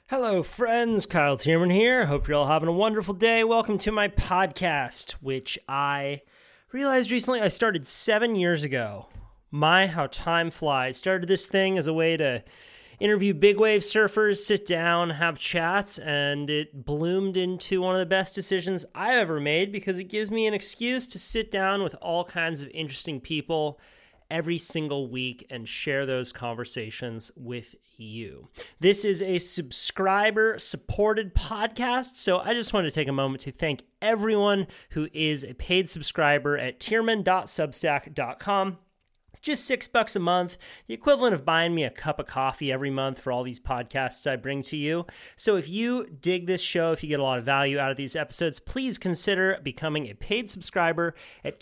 Hello, friends. Kyle Tierman here. Hope you're all having a wonderful day. Welcome to my podcast, which I realized recently I started 7 years ago. My, how time flies. Started this thing as a way to interview big wave surfers, sit down, have chats, and it bloomed into one of the best decisions I ever made because it gives me an excuse to sit down with all kinds of interesting people every single week and share those conversations with you. This is a subscriber-supported podcast, so I just wanted to take a moment to thank everyone who is a paid subscriber at tierman.substack.com. It's just $6 a month, the equivalent of buying me a cup of coffee every month for all these podcasts I bring to you. So if you dig this show, if you get a lot of value out of these episodes, please consider becoming a paid subscriber at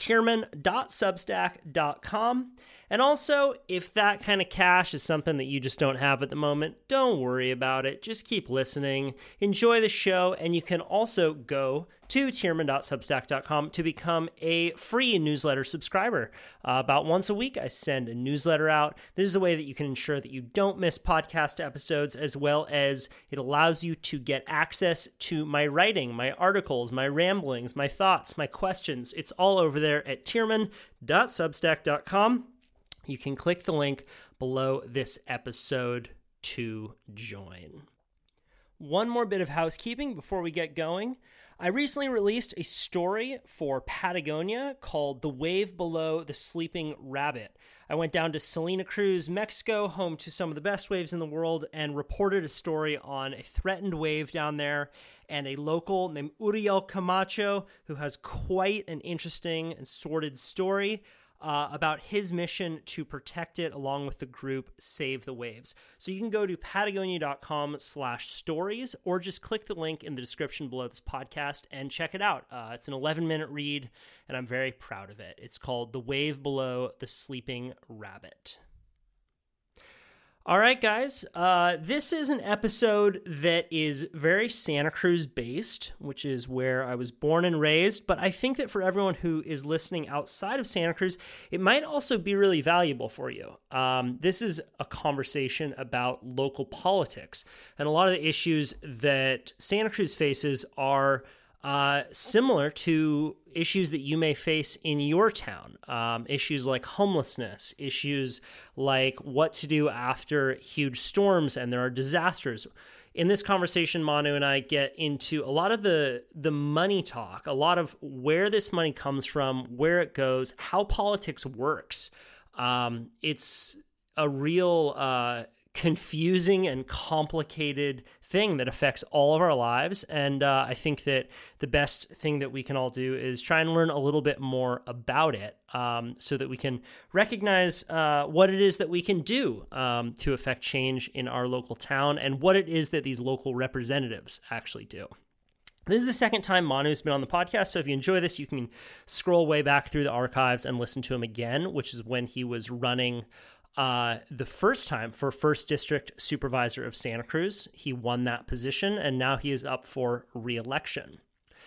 tierman.substack.com. And also, if that kind of cash is something that you just don't have at the moment, don't worry about it. Just keep listening, enjoy the show, and you can also go to tierman.substack.com to become a free newsletter subscriber. About once a week, I send a newsletter out. This is a way that you can ensure that you don't miss podcast episodes, as well as it allows you to get access to my writing, my articles, my ramblings, my thoughts, my questions. It's all over there at tierman.substack.com. You can click the link below this episode to join. One more bit of housekeeping before we get going. I recently released a story for Patagonia called The Wave Below the Sleeping Rabbit. I went down to Salina Cruz, Mexico, home to some of the best waves in the world, and reported a story on a threatened wave down there and a local named Uriel Camacho who has quite an interesting and sordid story about his mission to protect it along with the group Save the Waves. So you can go to patagonia.com/stories or just click the link in the description below this podcast and check it out. It's an 11-minute read, and I'm very proud of it. It's called The Wave Below the Sleeping Rabbit. All right, guys, this is an episode that is very Santa Cruz based, which is where I was born and raised, but I think that for everyone who is listening outside of Santa Cruz, it might also be really valuable for you. This is a conversation about local politics, and a lot of the issues that Santa Cruz faces are similar to issues that you may face in your town. Issues like homelessness, issues like what to do after huge storms and there are disasters. In this conversation, Manu and I get into a lot of the money talk, a lot of where this money comes from, where it goes, how politics works. It's a real confusing and complicated thing that affects all of our lives. And I think that the best thing that we can all do is try and learn a little bit more about it so that we can recognize what it is that we can do to affect change in our local town and what it is that these local representatives actually do. This is the second time Manu's been on the podcast, so if you enjoy this, you can scroll way back through the archives and listen to him again, which is when he was running the first time for First District Supervisor of Santa Cruz. He won that position, and now he is up for re-election.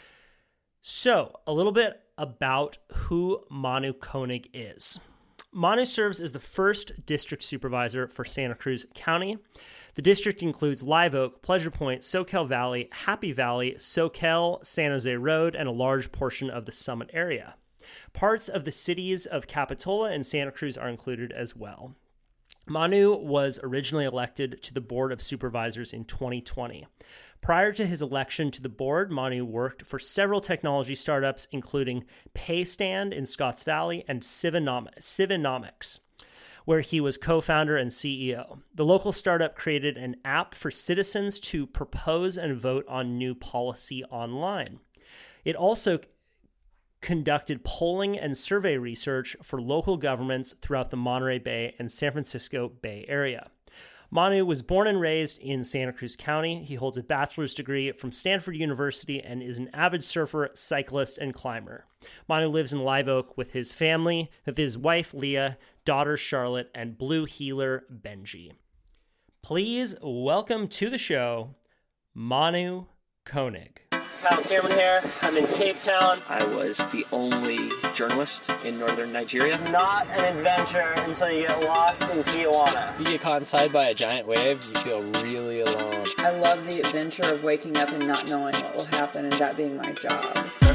So, a little bit about who Manu Koenig is. Manu serves as the First District Supervisor for Santa Cruz County. The district includes Live Oak, Pleasure Point, Soquel Valley, Happy Valley, Soquel, San Jose Road, and a large portion of the Summit area. Parts of the cities of Capitola and Santa Cruz are included as well. Manu was originally elected to the Board of Supervisors in 2020. Prior to his election to the board, Manu worked for several technology startups, including Paystand in Scotts Valley and Civinomics, where he was co-founder and CEO. The local startup created an app for citizens to propose and vote on new policy online. It also conducted polling and survey research for local governments throughout the Monterey Bay and San Francisco Bay Area. Manu was born and raised in Santa Cruz County. He holds a bachelor's degree from Stanford University and is an avid surfer, cyclist, and climber. Manu lives in Live Oak with his family, with his wife, Leah, daughter, Charlotte, and blue heeler, Benji. Please welcome to the show, Manu Koenig. Kyle Tierman here. I'm in Cape Town. I was the only journalist in northern Nigeria. Not an adventure until you get lost in Tijuana. You get caught inside by a giant wave, you feel really alone. I love the adventure of waking up and not knowing what will happen and that being my job.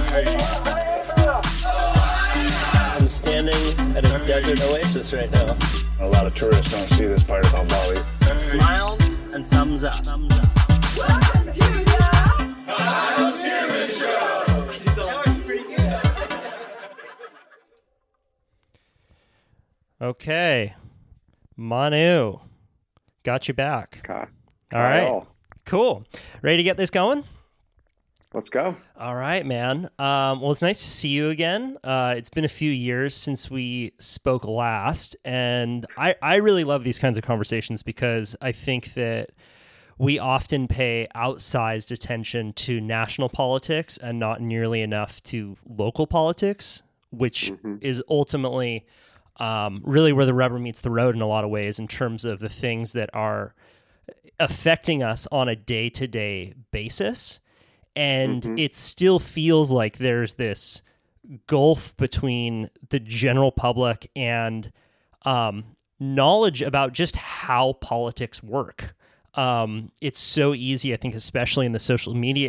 I'm standing at a desert oasis right now. A lot of tourists don't see this part about Bali. Smiles and thumbs up. Welcome to the Kyle Tierman Show. That was pretty good. Okay. Manu. Got you back. Kyle. All right. Cool. Ready to get this going? Let's go. All right, man. Well, it's nice to see you again. It's been a few years since we spoke last, and I really love these kinds of conversations because I think that we often pay outsized attention to national politics and not nearly enough to local politics, which is ultimately really where the rubber meets the road in a lot of ways in terms of the things that are affecting us on a day-to-day basis. And it still feels like there's this gulf between the general public and knowledge about just how politics work. It's so easy, I think, especially in the social media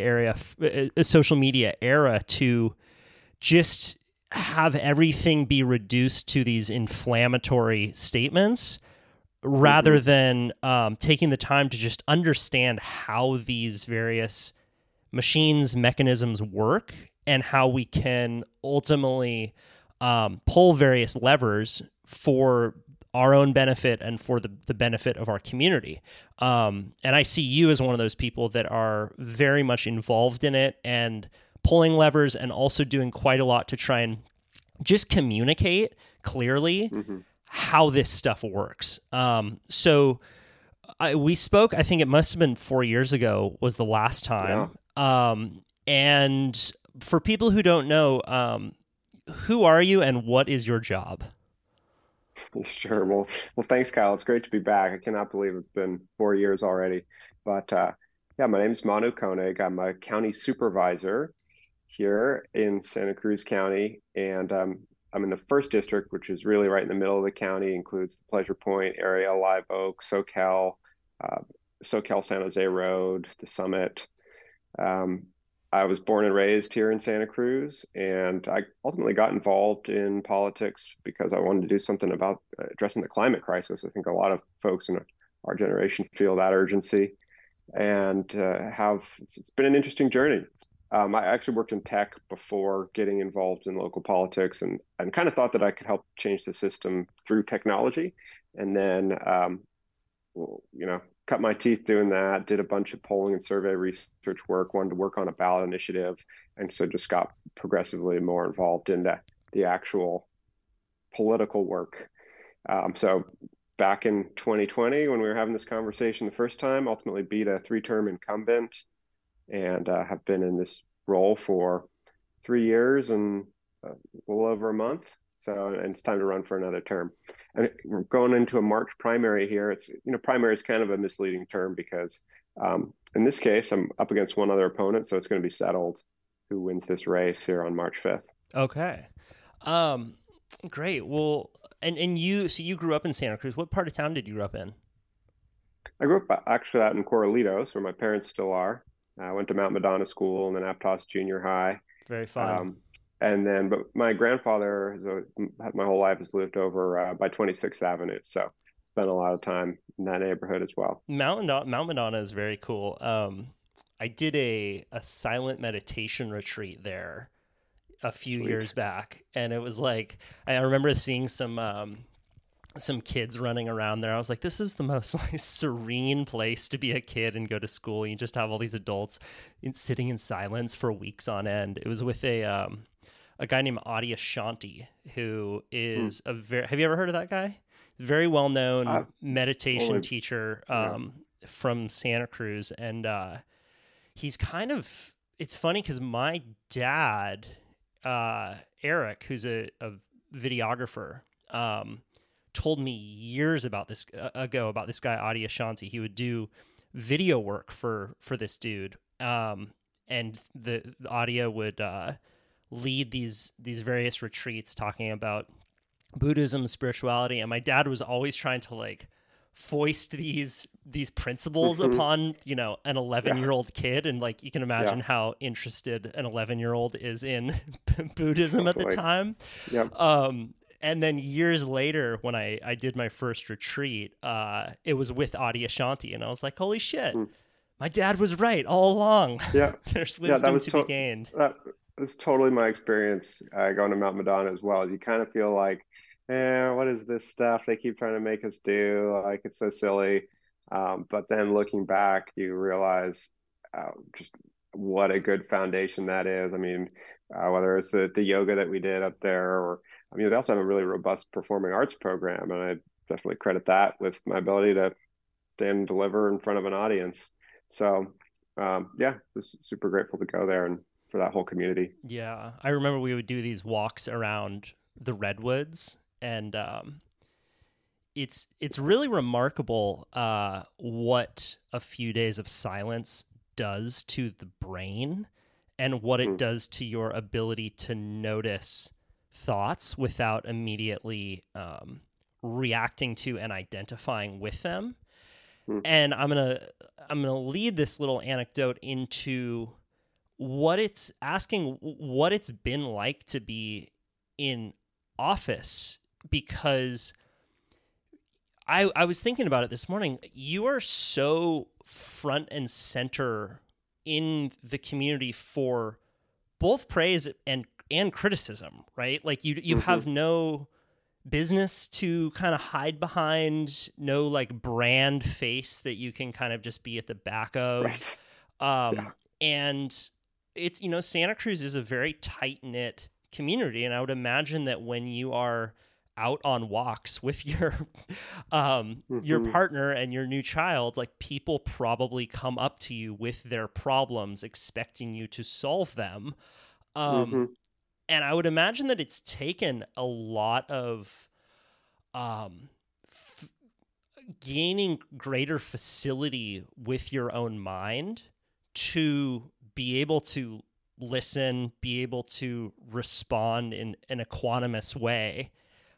era, to just have everything be reduced to these inflammatory statements rather than taking the time to just understand how these various mechanisms work and how we can ultimately pull various levers for our own benefit and for the benefit of our community. And I see you as one of those people that are very much involved in it and pulling levers and also doing quite a lot to try and just communicate clearly how this stuff works. So we spoke, I think it must have been 4 years ago was the last time. And for people who don't know, who are you and what is your job? Sure. Well, thanks, Kyle. It's great to be back. I cannot believe it's been 4 years already. But yeah, my name is Manu Koenig. I'm a county supervisor here in Santa Cruz County, and I'm in the first district, which is really right in the middle of the county. Includes the Pleasure Point area, Live Oak, SoCal, San Jose Road, the Summit. I was born and raised here in Santa Cruz, and I ultimately got involved in politics because I wanted to do something about addressing the climate crisis. I think a lot of folks in our generation feel that urgency, and it's been an interesting journey. I actually worked in tech before getting involved in local politics, and kind of thought that I could help change the system through technology, and then cut my teeth doing that, did a bunch of polling and survey research work, wanted to work on a ballot initiative, and so just got progressively more involved in the actual political work. So back in 2020, when we were having this conversation the first time, ultimately beat a 3-term incumbent, and have been in this role for 3 years and a little over a month. And it's time to run for another term. And we're going into a March primary here. It's, primary is kind of a misleading term because in this case, I'm up against one other opponent. So it's going to be settled who wins this race here on March 5th. Okay. Great. Well, and you grew up in Santa Cruz. What part of town did you grow up in? I grew up actually out in Corralitos, where my parents still are. I went to Mount Madonna School and then Aptos Junior High. Very fun. But my grandfather my whole life has lived over by 26th Avenue, so spent a lot of time in that neighborhood as well. Mount Madonna is very cool. I did a silent meditation retreat there a few years back, and it was like I remember seeing some kids running around there. I was like, this is the most serene place to be a kid and go to school. You just have all these adults sitting in silence for weeks on end. It was with a guy named Adyashanti, who is have you ever heard of that guy? Very well-known meditation teacher from Santa Cruz. And he's it's funny because my dad, Eric, who's a videographer, told me years ago about this guy, Adyashanti. He would do video work for this dude. and the audio would lead these various retreats talking about Buddhism, spirituality, and my dad was always trying to like foist these principles upon, you know, an 11-year-old kid, and like you can imagine how interested an 11-year-old is in Buddhism at the time. Yep. And then years later, when I did my first retreat, it was with Adyashanti, and I was like, holy shit, my dad was right all along. Yeah. There's wisdom to be gained. That was totally my experience going to Mount Madonna as well. You kind of feel like, what is this stuff they keep trying to make us do? Like, it's so silly. But then looking back, you realize just what a good foundation that is. I mean, whether it's the yoga that we did up there, or, I mean, they also have a really robust performing arts program, and I definitely credit that with my ability to stand and deliver in front of an audience. So, was super grateful to go there and for that whole community. Yeah, I remember we would do these walks around the redwoods, and it's really remarkable what a few days of silence does to the brain, and what it does to your ability to notice thoughts without immediately reacting to and identifying with them. And I'm gonna lead this little anecdote into what it's been like to be in office, because I was thinking about it this morning. You are so front and center in the community for both praise and criticism, right? Like you have no business to kind of hide behind, no like brand face that you can kind of just be at the back of. Right. And it's, you know, Santa Cruz is a very tight-knit community, and I would imagine that when you are out on walks with your partner and your new child, like, people probably come up to you with their problems expecting you to solve them. And I would imagine that it's taken a lot of gaining greater facility with your own mind to be able to listen, be able to respond in an equanimous way,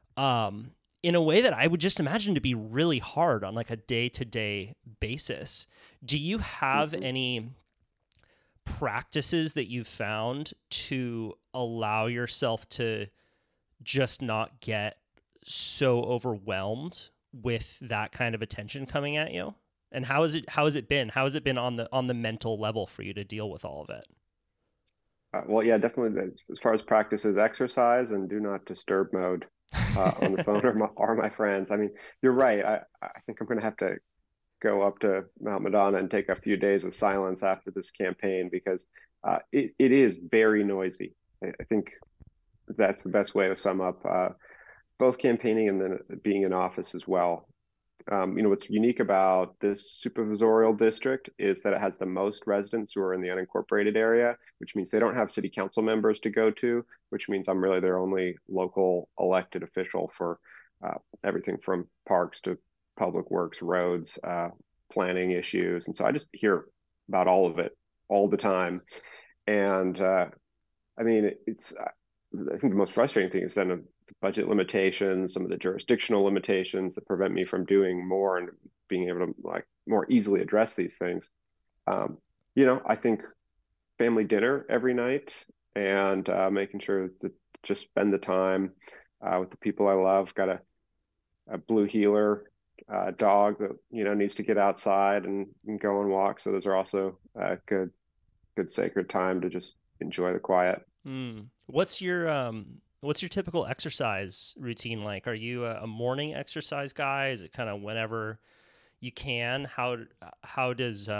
in a way that I would just imagine to be really hard on like a day-to-day basis. Do you have any practices that you've found to allow yourself to just not get so overwhelmed with that kind of attention coming at you? And how has it been on the mental level for you to deal with all of it? Well, yeah, definitely. As far as practices, exercise and do not disturb mode on the phone or my friends. I mean, you're right. I think I'm going to have to go up to Mount Madonna and take a few days of silence after this campaign, because it is very noisy. I think that's the best way to sum up both campaigning and then being in office as well. You know, what's unique about this supervisorial district is that it has the most residents who are in the unincorporated area, which means they don't have city council members to go to, which means I'm really their only local elected official for everything from parks to public works, roads, planning issues. And so I just hear about all of it all the time. And I mean, I think the most frustrating thing is then the budget limitations, some of the jurisdictional limitations that prevent me from doing more and being able to like more easily address these things. You know, I think family dinner every night and making sure to just spend the time with the people I love. Got a blue heeler dog that, you know, needs to get outside and go on walks. So those are also a good sacred time to just enjoy the quiet. What's your typical exercise routine like? Are you a morning exercise guy? Is it kind of whenever you can? How does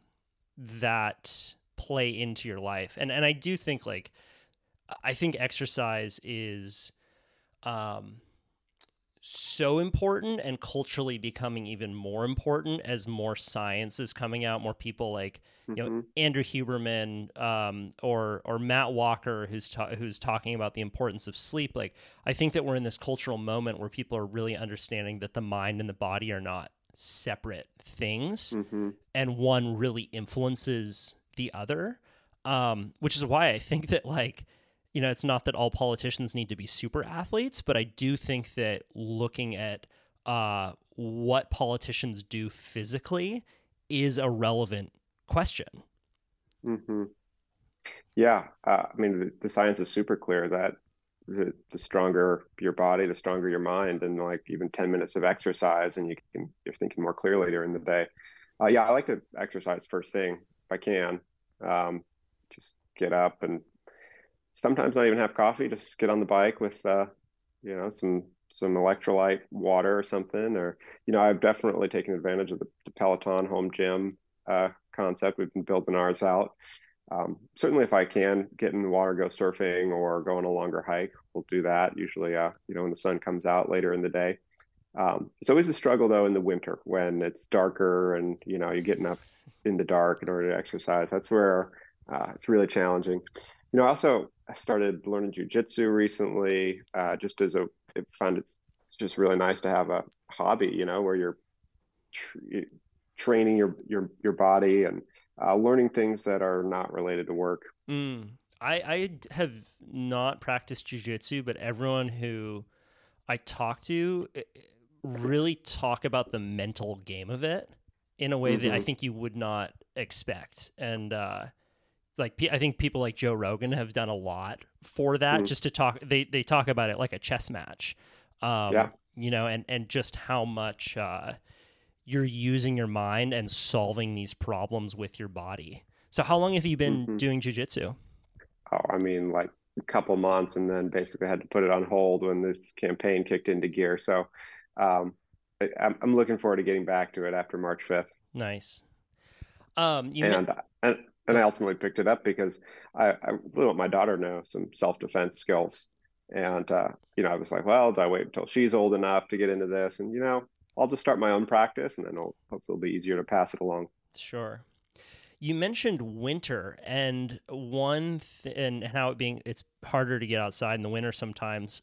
that play into your life? And I do think I think exercise is so important and culturally becoming even more important as more science is coming out, more people like, you know, Andrew Huberman, or Matt Walker, who's talking about the importance of sleep. Like, I think that we're in this cultural moment where people are really understanding that the mind and the body are not separate things, and one really influences the other. Which is why I think that, like, it's not that all politicians need to be super athletes, but I do think that looking at what politicians do physically is a relevant question. Hmm. Yeah, I mean, the science is super clear that the stronger your body, the stronger your mind, and like even 10 minutes of exercise, and you're thinking more clearly during the day. Yeah, I like to exercise first thing if I can. Um, just get up and sometimes not even have coffee. Just get on the bike with some electrolyte water or something. Or I've definitely taken advantage of the Peloton home gym concept. We've been building ours out. Certainly, if I can get in the water, go surfing or go on a longer hike, we'll do that. Usually, when the sun comes out later in the day. It's always a struggle though in the winter when it's darker and you get enough in the dark in order to exercise. That's where it's really challenging. I started learning jujitsu recently, just as I found it's just really nice to have a hobby, where you're tr training your body and learning things that are not related to work. I have not practiced jujitsu, but everyone who I talk to really talk about the mental game of it in a way that I think you would not expect. And I think people like Joe Rogan have done a lot for that, just to talk. They talk about it like a chess match, and just how much you're using your mind and solving these problems with your body. So how long have you been doing jujitsu? Oh, I mean, like a couple months, and then basically had to put it on hold when this campaign kicked into gear. So I'm looking forward to getting back to it after March 5th. Nice. And I ultimately picked it up because I really want my daughter to know some self-defense skills. And I was like, well, do I wait until she's old enough to get into this? And I'll just start my own practice, and then hopefully it'll be easier to pass it along. Sure. You mentioned winter and and how it's harder to get outside in the winter sometimes.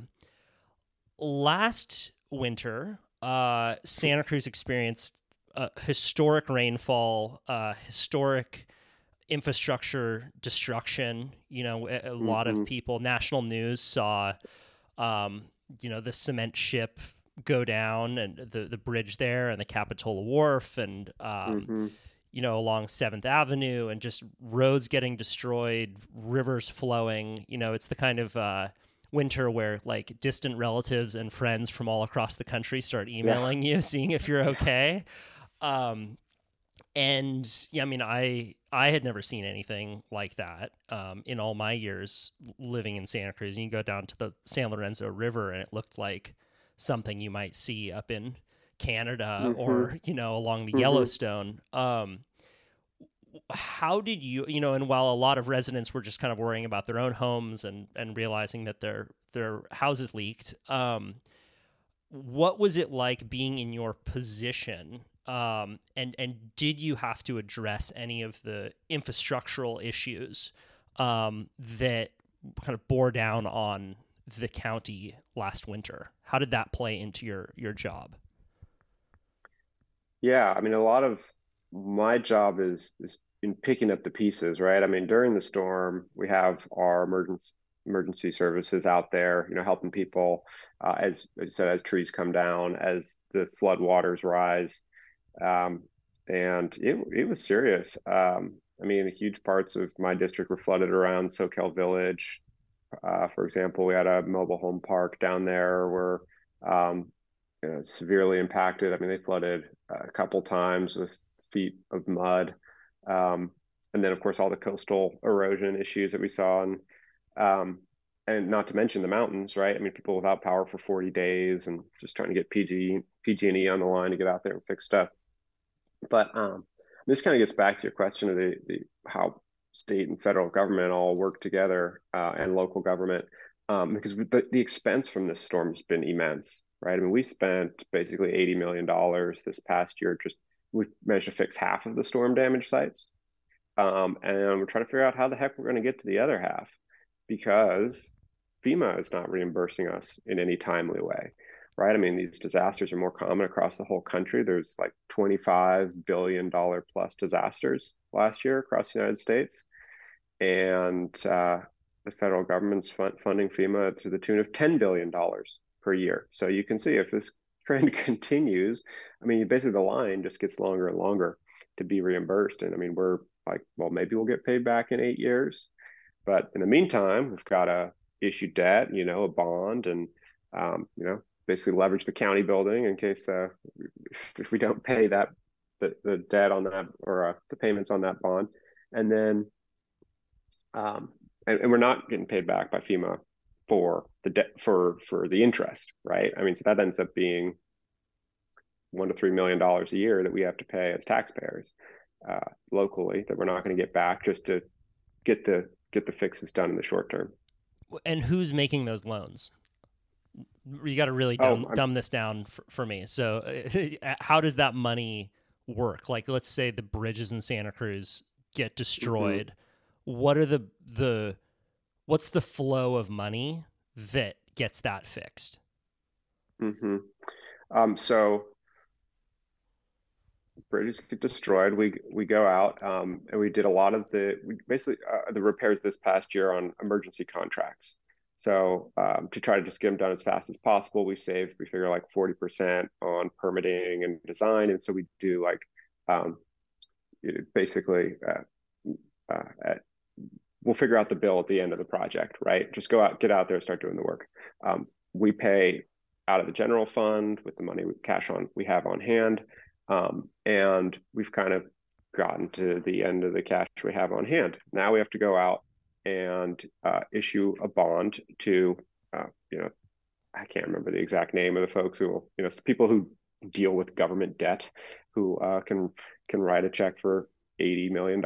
Last winter, Santa Cruz experienced historic rainfall, historic infrastructure destruction. A lot of people, national news saw, the cement ship go down and the bridge there and the Capitola Wharf and, along 7th Avenue and just roads getting destroyed, rivers flowing. It's the kind of winter where like distant relatives and friends from all across the country start emailing you, seeing if you're okay. And yeah, I mean, I had never seen anything like that in all my years living in Santa Cruz. You can go down to the San Lorenzo River and it looked like something you might see up in Canada or, along the Yellowstone. How did you, and while a lot of residents were just kind of worrying about their own homes and realizing that their houses leaked, what was it like being in your position? And did you have to address any of the infrastructural issues that kind of bore down on the county last winter? How did that play into your job? Yeah, I mean, a lot of my job is in picking up the pieces, right? I mean, during the storm, we have our emergency services out there, helping people, as you said, as trees come down, as the flood waters rise. And it was serious. I mean, huge parts of my district were flooded around Soquel Village. For example, we had a mobile home park down there where severely impacted. I mean, they flooded a couple times with feet of mud. And then, of course, all the coastal erosion issues that we saw. And not to mention the mountains, right? I mean, people without power for 40 days and just trying to get PG&E on the line to get out there and fix stuff. But this kind of gets back to your question of the how state and federal government all work together and local government, because the expense from this storm has been immense, right? I mean, we spent basically $80 million this past year. We managed to fix half of the storm damage sites. And we're trying to figure out how the heck we're going to get to the other half because FEMA is not reimbursing us in any timely way, right? I mean, these disasters are more common across the whole country. There's like $25 billion plus disasters last year across the United States. and the federal government's funding FEMA to the tune of $10 billion per year. So you can see if this trend continues, I mean, basically the line just gets longer and longer to be reimbursed. And I mean, we're like, well, maybe we'll get paid back in 8 years. But in the meantime, we've got to issue debt, a bond, and, basically leverage the county building in case if we don't pay the debt on that or the payments on that bond. And then and we're not getting paid back by FEMA for the debt for the interest, right? I mean, so that ends up being $1 to $3 million a year that we have to pay as taxpayers locally that we're not going to get back just to get the fixes done in the short term. And who's making those loans? You got to really dumb this down for me. So how does that money work? Like, let's say the bridges in Santa Cruz get destroyed. What are what's the flow of money that gets that fixed? So bridges get destroyed. We go out and we did a lot of the repairs this past year on emergency contracts. So to try to just get them done as fast as possible, we figure like 40% on permitting and design. And so we do like basically we'll figure out the bill at the end of the project, right? Just get out there, start doing the work. We pay out of the general fund with the money we have on hand. And we've kind of gotten to the end of the cash we have on hand. Now we have to go out and issue a bond to, I can't remember the exact name of the folks who will, people who deal with government debt, who can write a check for $80 million.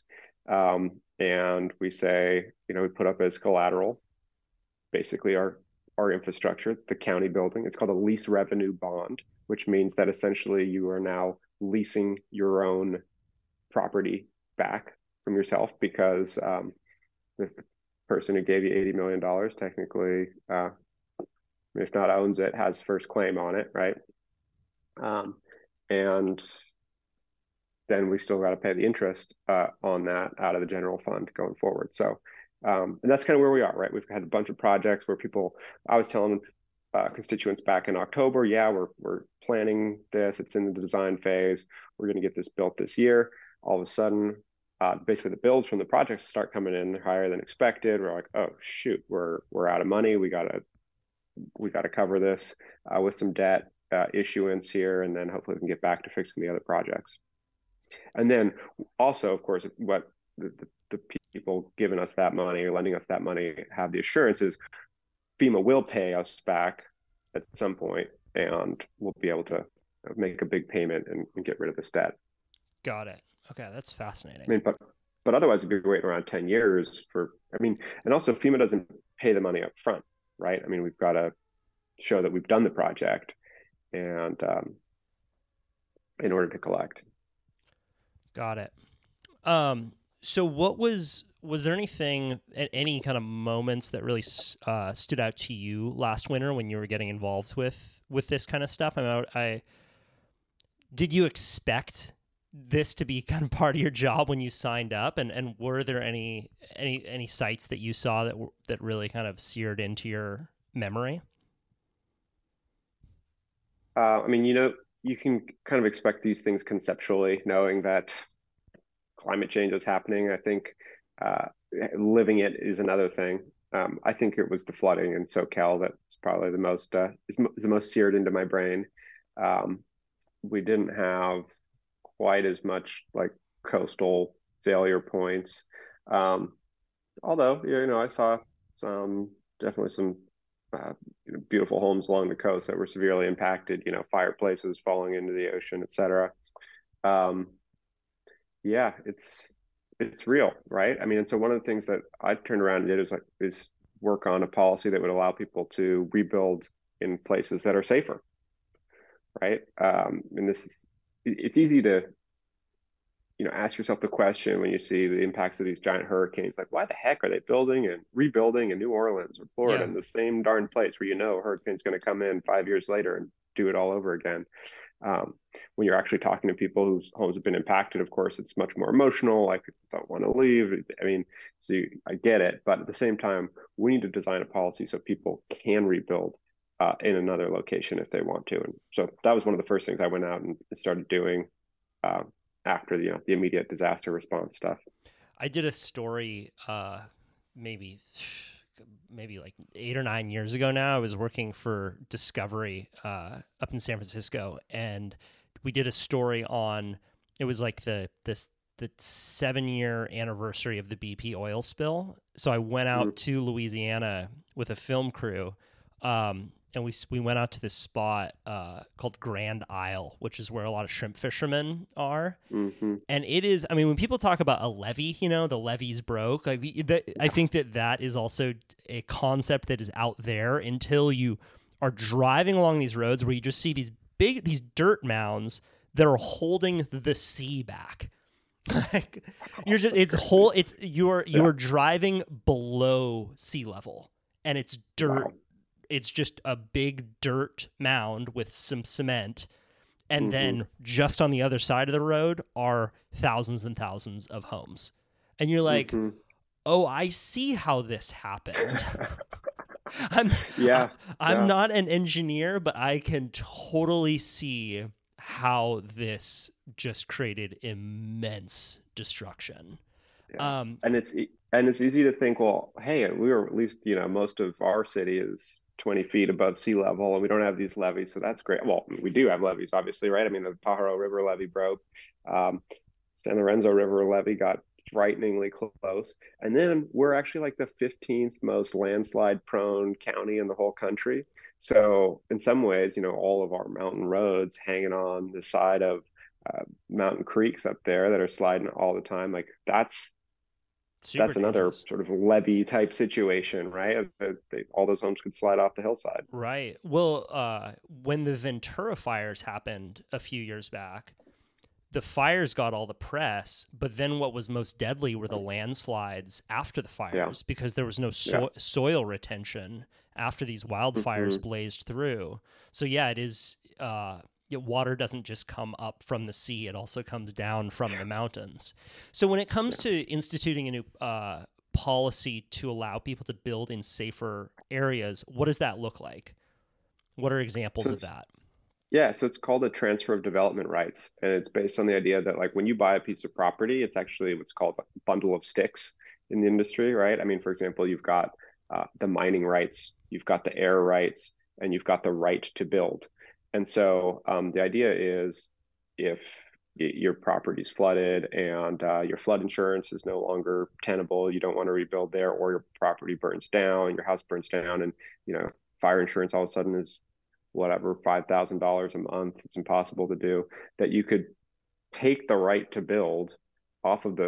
And we say, we put up as collateral, basically our infrastructure, the county building. It's called a lease revenue bond, which means that essentially you are now leasing your own property back from yourself because the person who gave you $80 million technically, if not owns it, has first claim on it, right? And then we still got to pay the interest on that out of the general fund going forward. So, and that's kind of where we are, right? We've had a bunch of projects where I was telling constituents back in October, we're planning this. It's in the design phase. We're going to get this built this year. All of a sudden, basically the bills from the projects start coming in higher than expected. We're like, oh shoot, we're out of money. We gotta cover this with some debt issuance here, and then hopefully we can get back to fixing the other projects. And then also, of course, what the people giving us that money or lending us that money have the assurances FEMA will pay us back at some point, and we'll be able to make a big payment and get rid of this debt. Got it. Okay, that's fascinating. I mean, but otherwise we'd be waiting around 10 years and also FEMA doesn't pay the money up front, right? I mean, we've got to show that we've done the project and in order to collect. Got it. So was there anything, any kind of moments that really stood out to you last winter when you were getting involved with this kind of stuff? I mean, did you expect this to be kind of part of your job when you signed up? And were there any sites that you saw that really kind of seared into your memory? I mean, you can kind of expect these things conceptually, knowing that climate change is happening. I think living it is another thing. I think it was the flooding in SoCal that's probably the most is the most seared into my brain. We didn't have quite as much like coastal failure points, although I saw definitely some beautiful homes along the coast that were severely impacted. Fireplaces falling into the ocean, etc. Yeah, it's real, right? I mean, and so one of the things that I turned around and did is work on a policy that would allow people to rebuild in places that are safer, right? And it's easy to, ask yourself the question when you see the impacts of these giant hurricanes, like why the heck are they building and rebuilding in New Orleans or Florida in the same darn place where a hurricane's going to come in 5 years later and do it all over again? When you're actually talking to people whose homes have been impacted, of course, it's much more emotional. Like, people don't want to leave. I mean, I get it, but at the same time, we need to design a policy so people can rebuild in another location if they want to. And so that was one of the first things I went out and started doing after the immediate disaster response stuff. I did a story maybe like 8 or 9 years ago now. I was working for Discovery up in San Francisco, and we did a story on, it was like the 7-year anniversary of the BP oil spill. So I went out to Louisiana with a film crew, and we went out to this spot called Grand Isle, which is where a lot of shrimp fishermen are. Mm-hmm. And it is, I mean, when people talk about a levee, the levee's broke. Like, I think that is also a concept that is out there until you are driving along these roads where you just see these dirt mounds that are holding the sea back. Like, you're driving below sea level, and it's dirt. Wow. It's just a big dirt mound with some cement. And then just on the other side of the road are thousands and thousands of homes. And you're like, oh, I see how this happened. I'm not an engineer, but I can totally see how this just created immense destruction. Yeah. And it's easy to think, well, hey, we were at least, most of our city is 20 feet above sea level, and we don't have these levees, so that's great. Well, we do have levees, obviously, right? I mean, the Pajaro River levee broke. San Lorenzo River levee got frighteningly close. And then we're actually like the 15th most landslide prone county in the whole country. So in some ways, all of our mountain roads hanging on the side of mountain creeks up there that are sliding all the time, like that's another sort of levee type situation, right? All those homes could slide off the hillside. Right. Well, when the Ventura fires happened a few years back, the fires got all the press, but then what was most deadly were the landslides after the fires, because there was no soil retention after these wildfires blazed through. So it is, water doesn't just come up from the sea, it also comes down from the mountains. So when it comes to instituting a new policy to allow people to build in safer areas, what does that look like? What are examples of that? Yeah, so it's called a transfer of development rights. And it's based on the idea that, like, when you buy a piece of property, it's actually what's called a bundle of sticks in the industry, right? I mean, for example, you've got the mining rights, you've got the air rights, and you've got the right to build. And so the idea is, if your property's flooded and your flood insurance is no longer tenable, you don't want to rebuild there, or your property burns down, your house burns down, and fire insurance all of a sudden is whatever, $5,000 a month, it's impossible to do, that you could take the right to build off of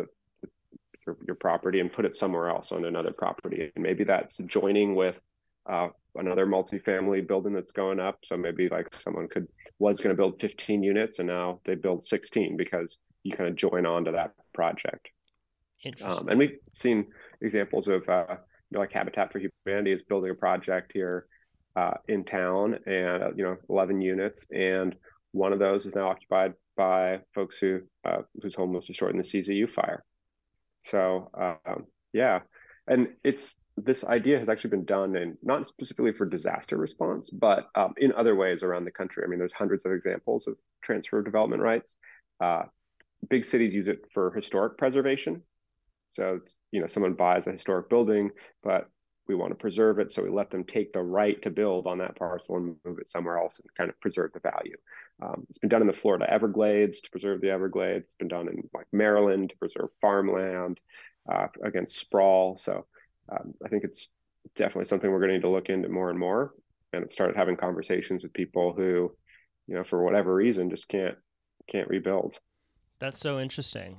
your property and put it somewhere else on another property. And maybe that's joining with another multifamily building that's going up. So maybe like someone was going to build 15 units and now they build 16 because you kind of join on to that project. Interesting. And we've seen examples of like Habitat for Humanity is building a project here in town, and 11 units, and one of those is now occupied by folks whose home was destroyed in the CZU fire. So and this idea has actually been done, and not specifically for disaster response, but in other ways around the country. I mean, there's hundreds of examples of transfer of development rights. Big cities use it for historic preservation. So someone buys a historic building, but we want to preserve it, so we let them take the right to build on that parcel and move it somewhere else and kind of preserve the value. It's been done in the Florida Everglades to preserve the Everglades. It's been done in like Maryland to preserve farmland against sprawl. So I think it's definitely something we're going to need to look into more and more. And I've started having conversations with people who, for whatever reason, just can't rebuild. That's so interesting.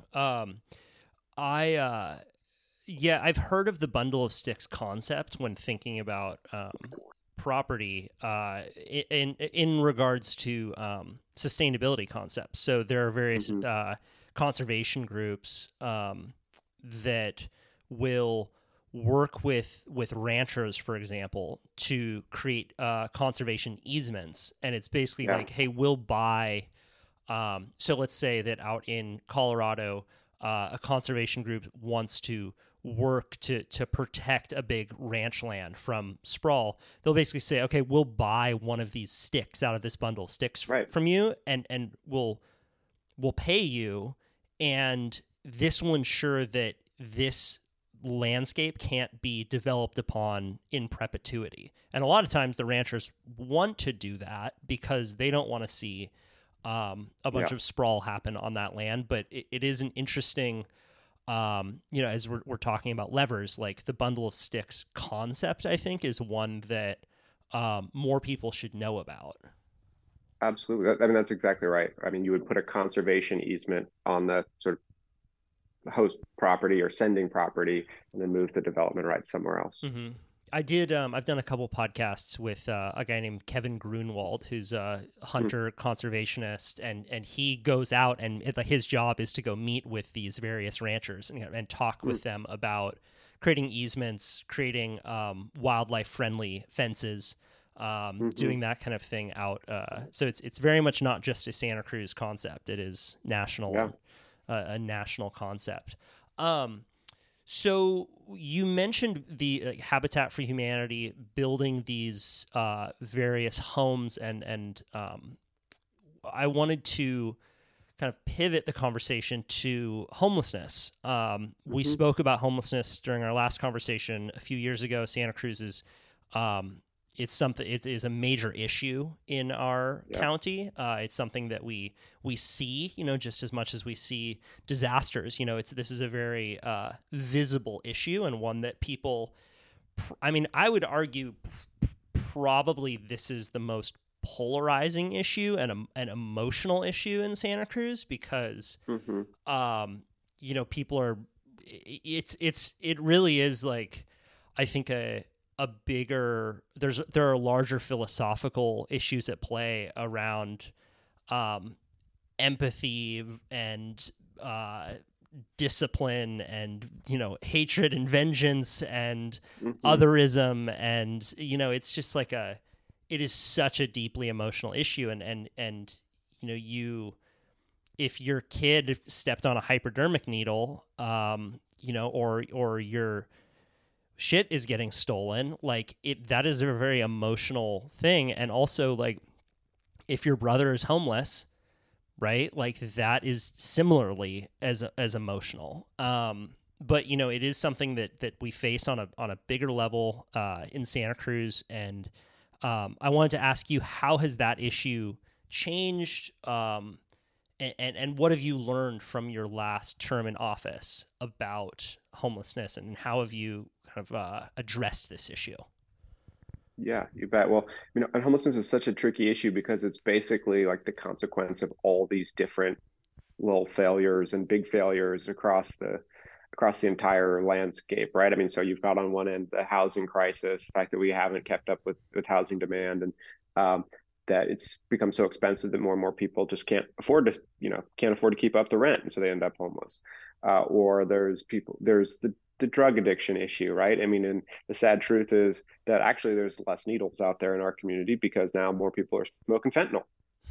I've heard of the bundle of sticks concept when thinking about property in regards to sustainability concepts. So there are various conservation groups that will work with ranchers, for example, to create conservation easements. And it's basically like, hey, we'll buy. So let's say that out in Colorado, a conservation group wants to work to protect a big ranch land from sprawl. They'll basically say, okay, we'll buy one of these sticks out of this bundle of sticks from you, and we'll pay you, and this will ensure that this landscape can't be developed upon in perpetuity. And a lot of times the ranchers want to do that because they don't want to see a bunch of sprawl happen on that land. But it is an interesting, as we're talking about levers, like the bundle of sticks concept, I think, is one that more people should know about. Absolutely. I mean, that's exactly right. I mean, you would put a conservation easement on the sort of host property or sending property, and then move the development rights somewhere else. Mm-hmm. I did. I've done a couple podcasts with a guy named Kevin Grunwald, who's a hunter conservationist, and he goes out, and his job is to go meet with these various ranchers and talk with them about creating easements, creating wildlife friendly fences, doing that kind of thing out. So it's very much not just a Santa Cruz concept. It is national. A national concept. So you mentioned the Habitat for Humanity building these various homes, and I wanted to kind of pivot the conversation to homelessness. We spoke about homelessness during our last conversation a few years ago. Santa Cruz is it is a major issue in our county. It's something that we see, just as much as we see disasters. This is a very visible issue, and one that people, I would argue probably this is the most polarizing issue and an emotional issue in Santa Cruz, because people are, it really is like, I think there are larger philosophical issues at play around empathy and discipline and hatred and vengeance and otherism, and it's just like it is such a deeply emotional issue, and if your kid stepped on a hypodermic needle, or your shit is getting stolen, that is a very emotional thing. And also, if your brother is homeless, right, that is similarly as emotional. But it is something that we face on a bigger level in Santa Cruz, and I wanted to ask you, how has that issue changed, and what have you learned from your last term in office about homelessness, and how have you kind of addressed this issue? Yeah, you bet. Well, and homelessness is such a tricky issue because it's basically like the consequence of all these different little failures and big failures across the entire landscape, right? I mean, so you've got on one end the housing crisis, the fact that we haven't kept up with housing demand, and that it's become so expensive that more and more people just can't afford to keep up the rent, and so they end up homeless. Or there's the drug addiction issue, right? I mean, and the sad truth is that actually there's less needles out there in our community because now more people are smoking fentanyl.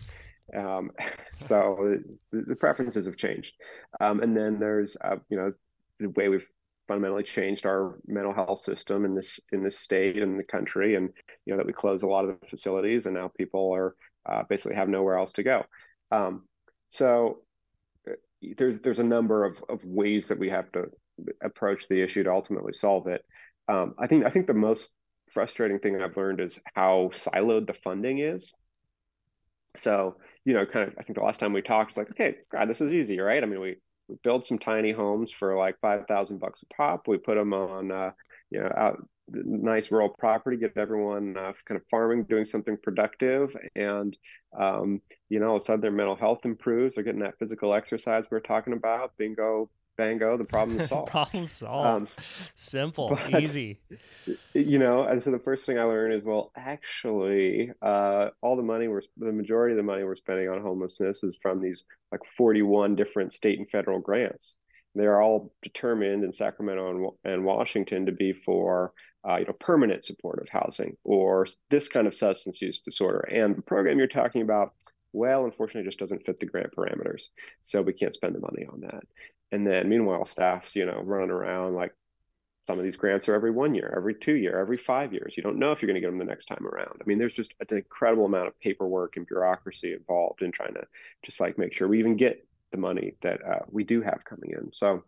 So the preferences have changed. And then there's, the way we've fundamentally changed our mental health system in this state and the country, and, that we close a lot of the facilities, and now people are basically have nowhere else to go. So there's a number of ways that we have to approach the issue to ultimately solve it. I think the most frustrating thing I've learned is how siloed the funding is. So, kind of, I think the last time we talked, like, okay, God, this is easy, right? I mean, we build some tiny homes for like $5,000 a pop. We put them on, out nice rural property, get everyone kind of farming, doing something productive, and all of a sudden their mental health improves. They're getting that physical exercise we're talking about. Bingo, bango, the problem is solved. Problem solved. Simple, easy. And so the first thing I learned is, well, actually, the majority of the money we're spending on homelessness is from these like 41 different state and federal grants. They are all determined in Sacramento and Washington to be for permanent supportive housing or this kind of substance use disorder. And the program you're talking about, well, unfortunately, just doesn't fit the grant parameters, so we can't spend the money on that. And then meanwhile, staff's running around like some of these grants are every 1 year, every 2 year, every 5 years. You don't know if you're going to get them the next time around. I mean, there's just an incredible amount of paperwork and bureaucracy involved in trying to just like make sure we even get the money that we do have coming in. So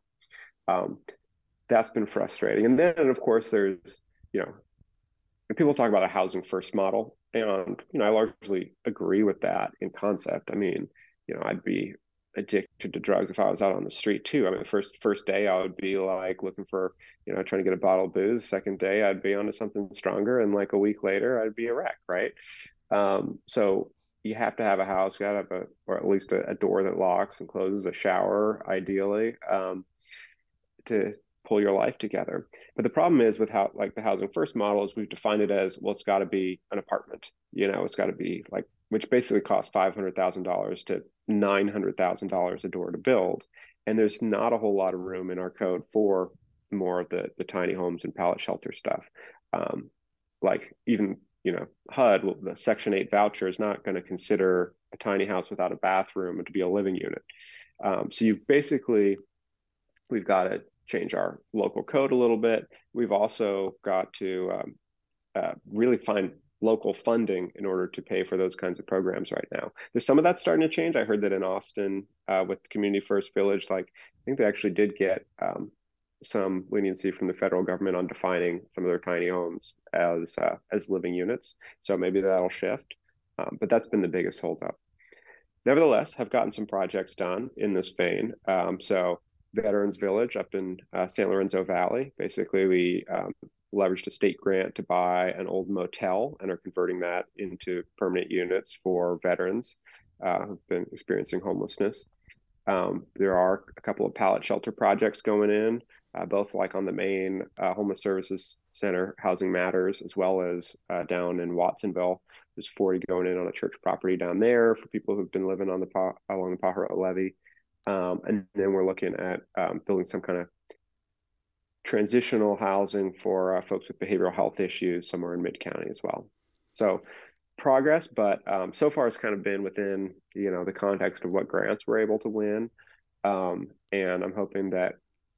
that's been frustrating. And then, of course, there's, people talk about a housing first model, and, I largely agree with that in concept. I mean, I'd be addicted to drugs if I was out on the street too. I mean, the first day I would be like looking for, trying to get a bottle of booze. Second day I'd be onto something stronger, and like a week later I'd be a wreck, right? So you have to have a house, you got to have or at least a door that locks and closes, a shower, ideally, to pull your life together. But the problem is with how like the housing first model is we've defined it as, well, it's got to be an apartment, it's got to be like, which basically costs $500,000 to $900,000 a door to build. And there's not a whole lot of room in our code for more of the tiny homes and pallet shelter stuff. Like even, HUD, the Section 8 voucher is not going to consider a tiny house without a bathroom to be a living unit. So we've got to change our local code a little bit. We've also got to really find local funding in order to pay for those kinds of programs right now. There's some of that starting to change. I heard that in Austin with Community First Village, I think they actually did get some leniency from the federal government on defining some of their tiny homes as living units. So maybe that'll shift, but that's been the biggest holdup. Nevertheless, have gotten some projects done in this vein. So Veterans Village up in San Lorenzo Valley, basically we leveraged a state grant to buy an old motel and are converting that into permanent units for veterans who've been experiencing homelessness. There are a couple of pallet shelter projects going in, both like on the main Homeless Services Center, Housing Matters, as well as down in Watsonville. There's 40 going in on a church property down there for people who've been living on along the Pajaro levee. And then we're looking at building some kind of transitional housing for folks with behavioral health issues somewhere in Mid-County as well. So progress, but so far it's kind of been within, the context of what grants we're able to win. And I'm hoping that,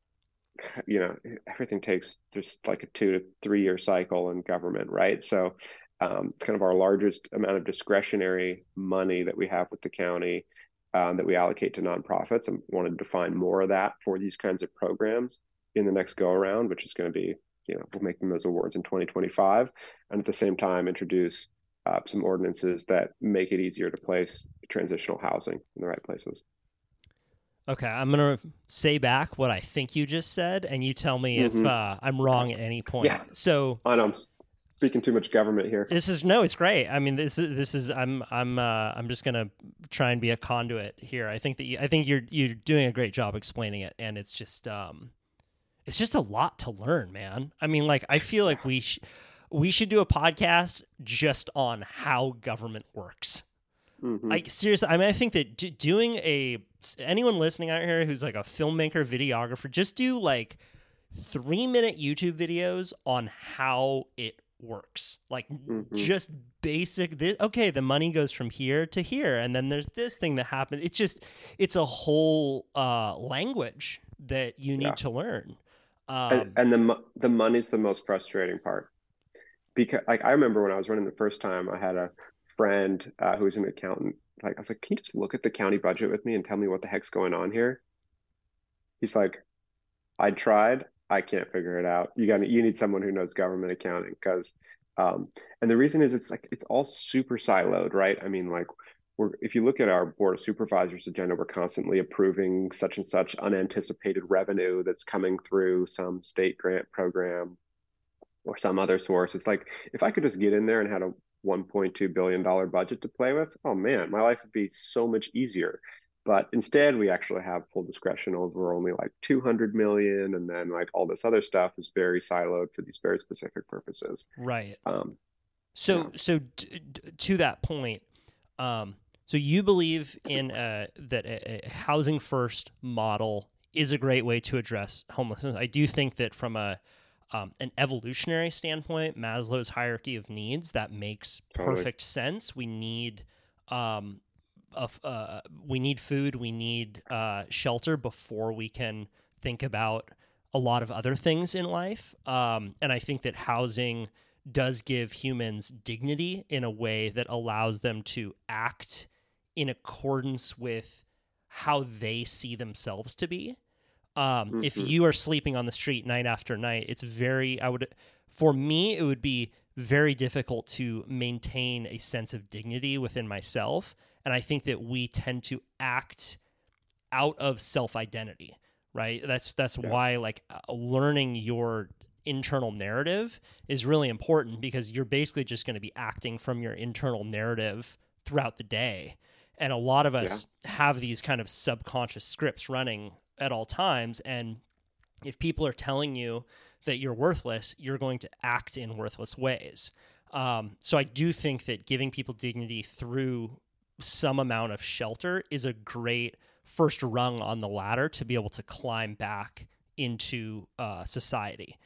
everything takes just like a 2 to 3 year cycle in government, right? So kind of our largest amount of discretionary money that we have with the county that we allocate to nonprofits. I wanted to find more of that for these kinds of programs in the next go around, which is going to be, we'll make them those awards in 2025. And at the same time, introduce some ordinances that make it easier to place transitional housing in the right places. Okay, I'm going to say back what I think you just said, and you tell me if I'm wrong at any point. Yeah. So I know I'm speaking too much government here. It's great. I mean, this is I'm just going to try and be a conduit here. I think you're doing a great job explaining it, and it's just a lot to learn, man. I mean, like I feel like we should do a podcast just on how government works. Like seriously, I mean, I think that doing anyone listening out here who's like a filmmaker, videographer, just do like 3-minute YouTube videos on how it works. Like just basic. Okay, the money goes from here to here, and then there's this thing that happens. It's a whole language that you need to learn. And the money's the most frustrating part, because like I remember when I was running the first time, I had a friend who was an accountant. Like I was like, can you just look at the county budget with me and tell me what the heck's going on here? He's like, I tried, I can't figure it out. You need someone who knows government accounting, because and the reason is it's all super siloed, right? I mean, like if you look at our board of supervisors agenda, we're constantly approving such and such unanticipated revenue that's coming through some state grant program or some other source. It's like, if I could just get in there and had a $1.2 billion budget to play with, oh man, my life would be so much easier. But instead, we actually have full discretion over only like 200 million, and then like all this other stuff is very siloed for these very specific purposes. Right. So to that point, so you believe in that a housing first model is a great way to address homelessness. I do think that from an evolutionary standpoint, Maslow's hierarchy of needs, that makes perfect sense. We need we need food, we need shelter before we can think about a lot of other things in life. And I think that housing does give humans dignity in a way that allows them to act in accordance with how they see themselves to be. If you are sleeping on the street night after night, for me, it would be very difficult to maintain a sense of dignity within myself. And I think that we tend to act out of self-identity, right? That's why like learning your internal narrative is really important, because you're basically just going to be acting from your internal narrative throughout the day. And a lot of us have these kind of subconscious scripts running at all times. And if people are telling you that you're worthless, you're going to act in worthless ways. So I do think that giving people dignity through some amount of shelter is a great first rung on the ladder to be able to climb back into society.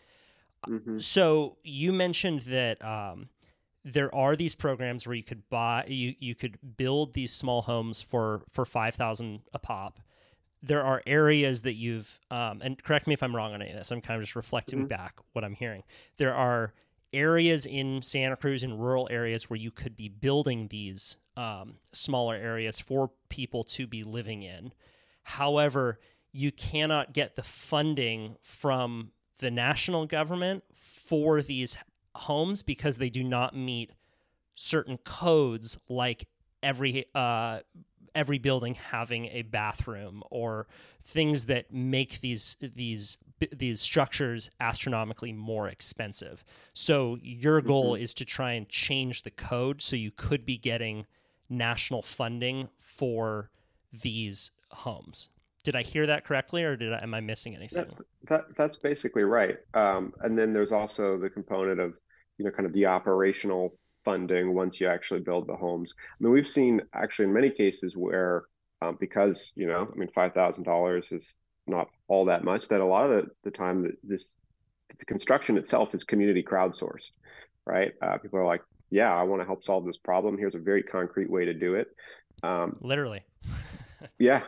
So you mentioned that there are these programs where you could you could build these small homes for $5,000 a pop. There are areas that you've and correct me if I'm wrong on any of this, I'm kind of just reflecting back what I'm hearing. There are areas in Santa Cruz, in rural areas, where you could be building these smaller areas for people to be living in. However, you cannot get the funding from the national government for these homes because they do not meet certain codes, like every building having a bathroom, or things that make these structures astronomically more expensive. So your goal is to try and change the code so you could be getting national funding for these homes. Did I hear that correctly, or am I missing anything? That's basically right. And then there's also the component of, kind of the operational funding once you actually build the homes. I mean, we've seen actually in many cases where, because, $5,000 is not all that much, that a lot of the time that the construction itself is community crowdsourced, right? People are like, yeah, I want to help solve this problem. Here's a very concrete way to do it. Literally. Yeah.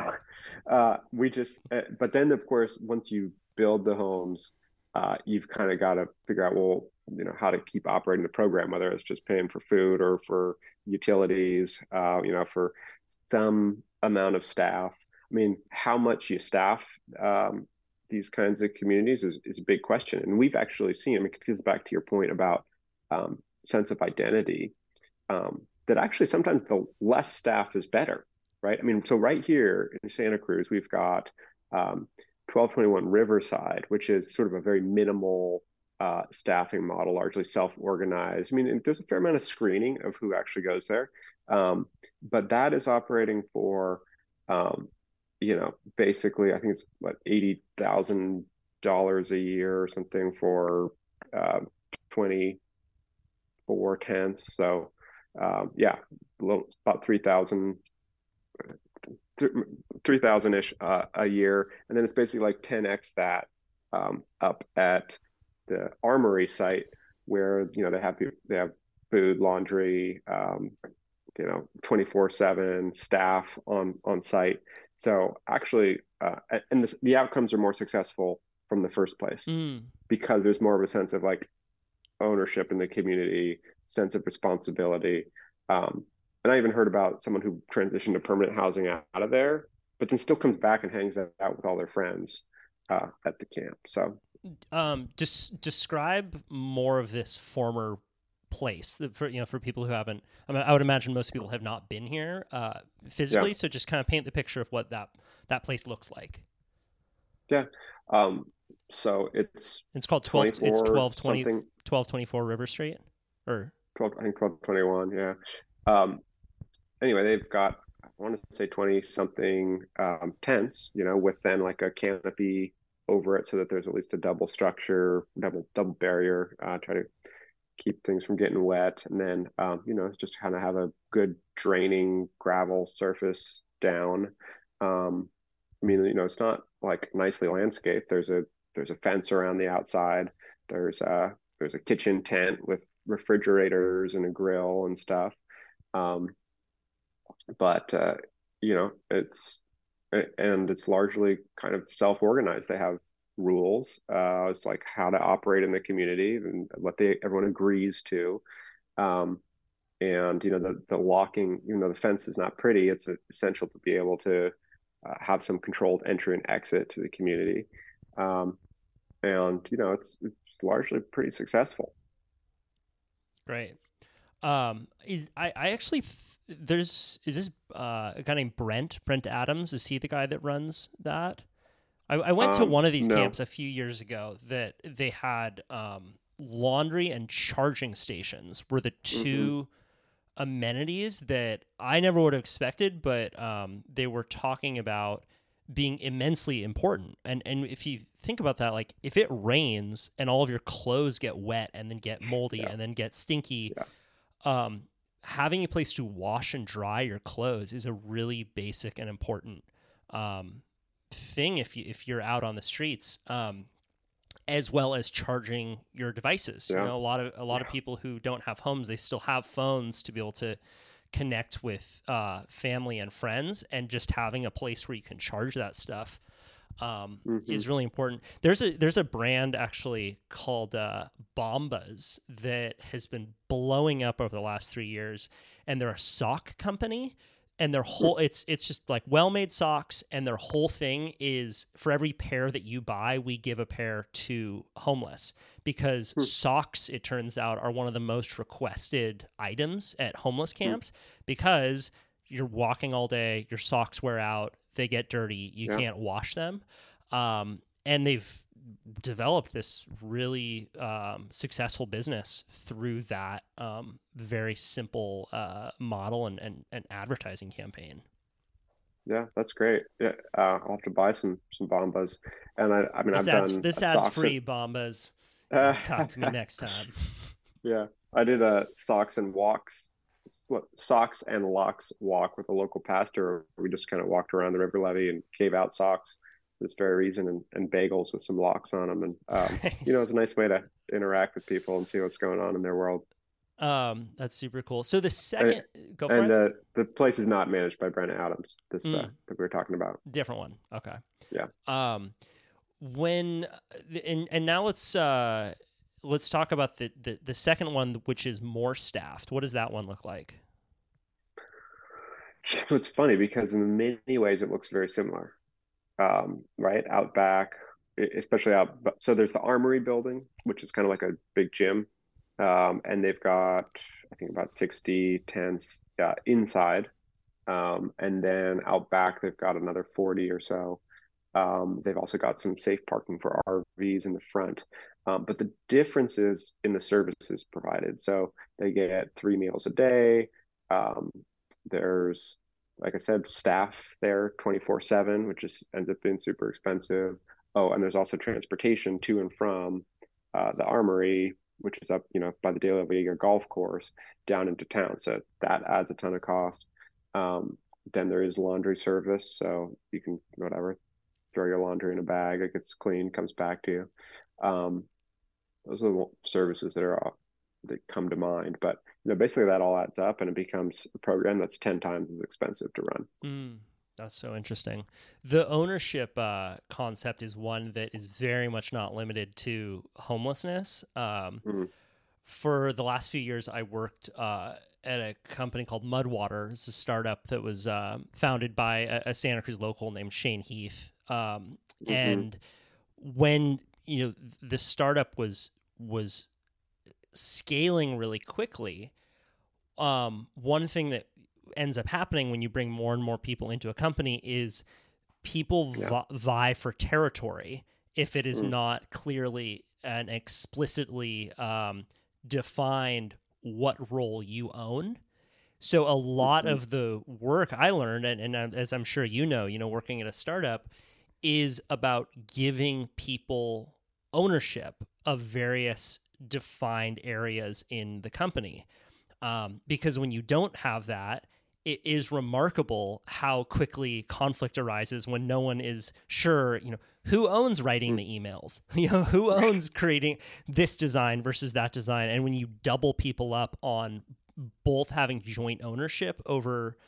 But then of course, once you build the homes, you've kind of got to figure out, well, how to keep operating the program, whether it's just paying for food or for utilities, for some amount of staff. I mean, how much you staff these kinds of communities is a big question. And we've actually seen, it goes back to your point about sense of identity, that actually sometimes the less staff is better, right? I mean, so right here in Santa Cruz, we've got 1221 Riverside, which is sort of a very minimal staffing model, largely self-organized. I mean, there's a fair amount of screening of who actually goes there, but that is operating for, basically, I think it's what, $80,000 a year or something for 24 tents. So, about 3,000-ish a year, and then it's basically like 10x that up at the Armory site, where they have food, laundry, 24/7 staff on site. So actually, and the outcomes are more successful from the first place because there's more of a sense of like ownership in the community, sense of responsibility. And I even heard about someone who transitioned to permanent housing out of there, but then still comes back and hangs out with all their friends at the camp. So, describe more of this former place for people who haven't. I would imagine most people have not been here physically. Yeah. So just kind of paint the picture of what that place looks like. Yeah. So it's called 1224 River Street, or 1221. Yeah. Anyway, they've got, I want to say 20 something tents, with then like a canopy over it so that there's at least a double structure, double barrier, try to keep things from getting wet. And then, just kind of have a good draining gravel surface down. I mean, it's not like nicely landscaped. There's a fence around the outside. There's a kitchen tent with refrigerators and a grill and stuff. Um, but it's largely kind of self-organized. They have rules. It's like how to operate in the community and what everyone agrees to. Um, and the locking, even though the fence is not pretty, it's essential to be able to have some controlled entry and exit to the community. Um, and it's largely pretty successful. Great. Is I actually there's is this a guy named Brent Adams? Is he the guy that runs that? I went to one of these No. camps a few years ago that they had laundry and charging stations were the two amenities that I never would have expected, but they were talking about being immensely important. And if you think about that, like if it rains and all of your clothes get wet and then get moldy and then get stinky, having a place to wash and dry your clothes is a really basic and important thing if you're out on the streets. As well as charging your devices. Yeah. A lot of people who don't have homes, they still have phones to be able to connect with family and friends, and just having a place where you can charge that stuff is really important. There's a brand actually called Bombas that has been blowing up over the last 3 years, and they're a sock company. And their whole it's just like well-made socks, and their whole thing is for every pair that you buy, we give a pair to homeless, because socks, it turns out, are one of the most requested items at homeless camps, because you're walking all day, your socks wear out, they get dirty, you can't wash them. And they've developed this really successful business through that very simple model and advertising campaign. Yeah, that's great. Yeah, I'll have to buy some Bombas. And I mean, I've done this ad's free, Bombas. Talk to me next time. Yeah, I did a socks and locks walk with a local pastor. We just kind of walked around the river levee and gave out socks for this very reason, and bagels with some locks on them. And Nice. it's a nice way to interact with people and see what's going on in their world. That's super cool. So the second, go for And it. the place is not managed by Brent Adams. That we were talking about. Different one. Okay. Yeah. When and now let's talk about the second one, which is more staffed. What does that one look like? It's funny because in many ways it looks very similar. Right out back, especially out. So there's the Armory building, which is kind of like a big gym, and they've got, I think, about 60 tents inside, and then out back they've got another 40 or so. They've also got some safe parking for RVs in the front, but the difference is in the services provided. So they get 3 meals a day. There's, like I said, staff there 24/7, which ends up being super expensive. Oh, and there's also transportation to and from the Armory, which is up, by the De La Vega golf course down into town. So that adds a ton of cost. Then there is laundry service, so you can throw your laundry in a bag, it gets clean, comes back to you. Those are the services that come to mind, but basically that all adds up, and it becomes a program that's 10 times as expensive to run. That's so interesting. The ownership concept is one that is very much not limited to homelessness. For the last few years, I worked at a company called Mudwater. It's a startup that was founded by a Santa Cruz local named Shane Heath. And when the startup was scaling really quickly, one thing that ends up happening when you bring more and more people into a company is people vie for territory if it is not clearly and explicitly defined what role you own. So a lot of the work I learned, and as I'm sure working at a startup, is about giving people ownership of various defined areas in the company. Because when you don't have that, it is remarkable how quickly conflict arises when no one is sure, who owns writing the emails, who owns creating this design versus that design. And when you double people up on both having joint ownership over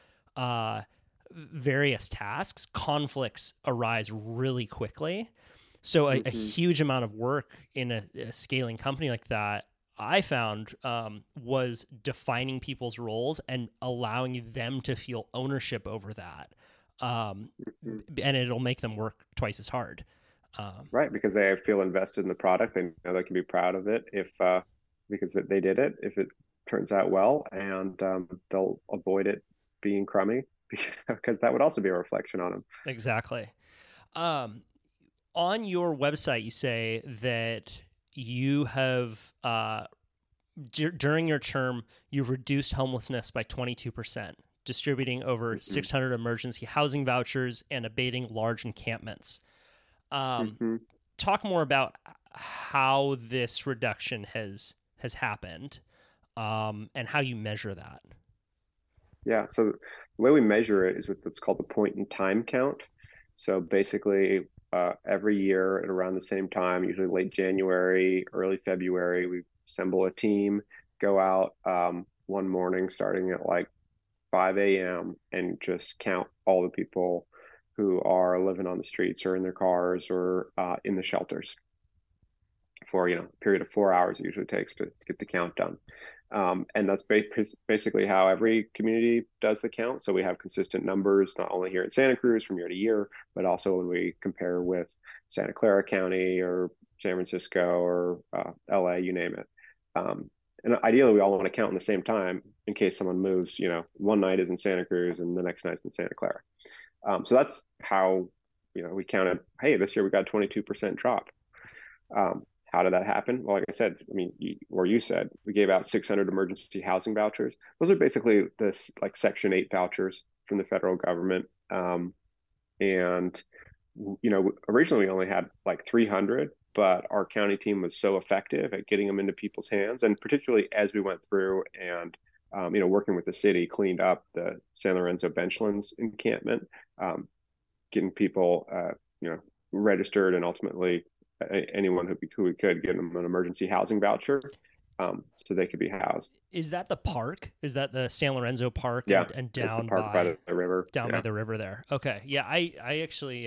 various tasks, conflicts arise really quickly. So a huge amount of work in a scaling company like that, I found, was defining people's roles and allowing them to feel ownership over that. And it'll make them work twice as hard. Right, because they feel invested in the product. They know they can be proud of it because they did it, if it turns out well, and they'll avoid it being crummy because that would also be a reflection on them. Exactly. On your website, you say that you have, during your term, you've reduced homelessness by 22%, distributing over 600 emergency housing vouchers and abating large encampments. Talk more about how this reduction has happened, and how you measure that. Yeah, so the way we measure it is with what's called the point in time count. So basically, every year at around the same time, usually late January, early February, we assemble a team, go out one morning starting at like 5 a.m. and just count all the people who are living on the streets or in their cars or in the shelters for a period of 4 hours it usually takes to get the count done. And that's basically how every community does the count. So we have consistent numbers, not only here in Santa Cruz from year to year, but also when we compare with Santa Clara County or San Francisco or LA, you name it. And ideally, we all want to count in the same time in case someone moves, one night is in Santa Cruz and the next night's in Santa Clara. So that's how, we counted, hey, this year we got a 22% drop. How did that happen? Well, like I said, you said, we gave out 600 emergency housing vouchers. Those are basically this like Section 8 vouchers from the federal government. And originally we only had like 300, but our county team was so effective at getting them into people's hands. And particularly as we went through and, working with the city, cleaned up the San Lorenzo Benchlands encampment, getting people, registered, and ultimately anyone who we could get them an emergency housing voucher, so they could be housed. Is that the park? Is that the San Lorenzo Park? Yeah, and down the park by the river. By the river there. Okay, yeah, I actually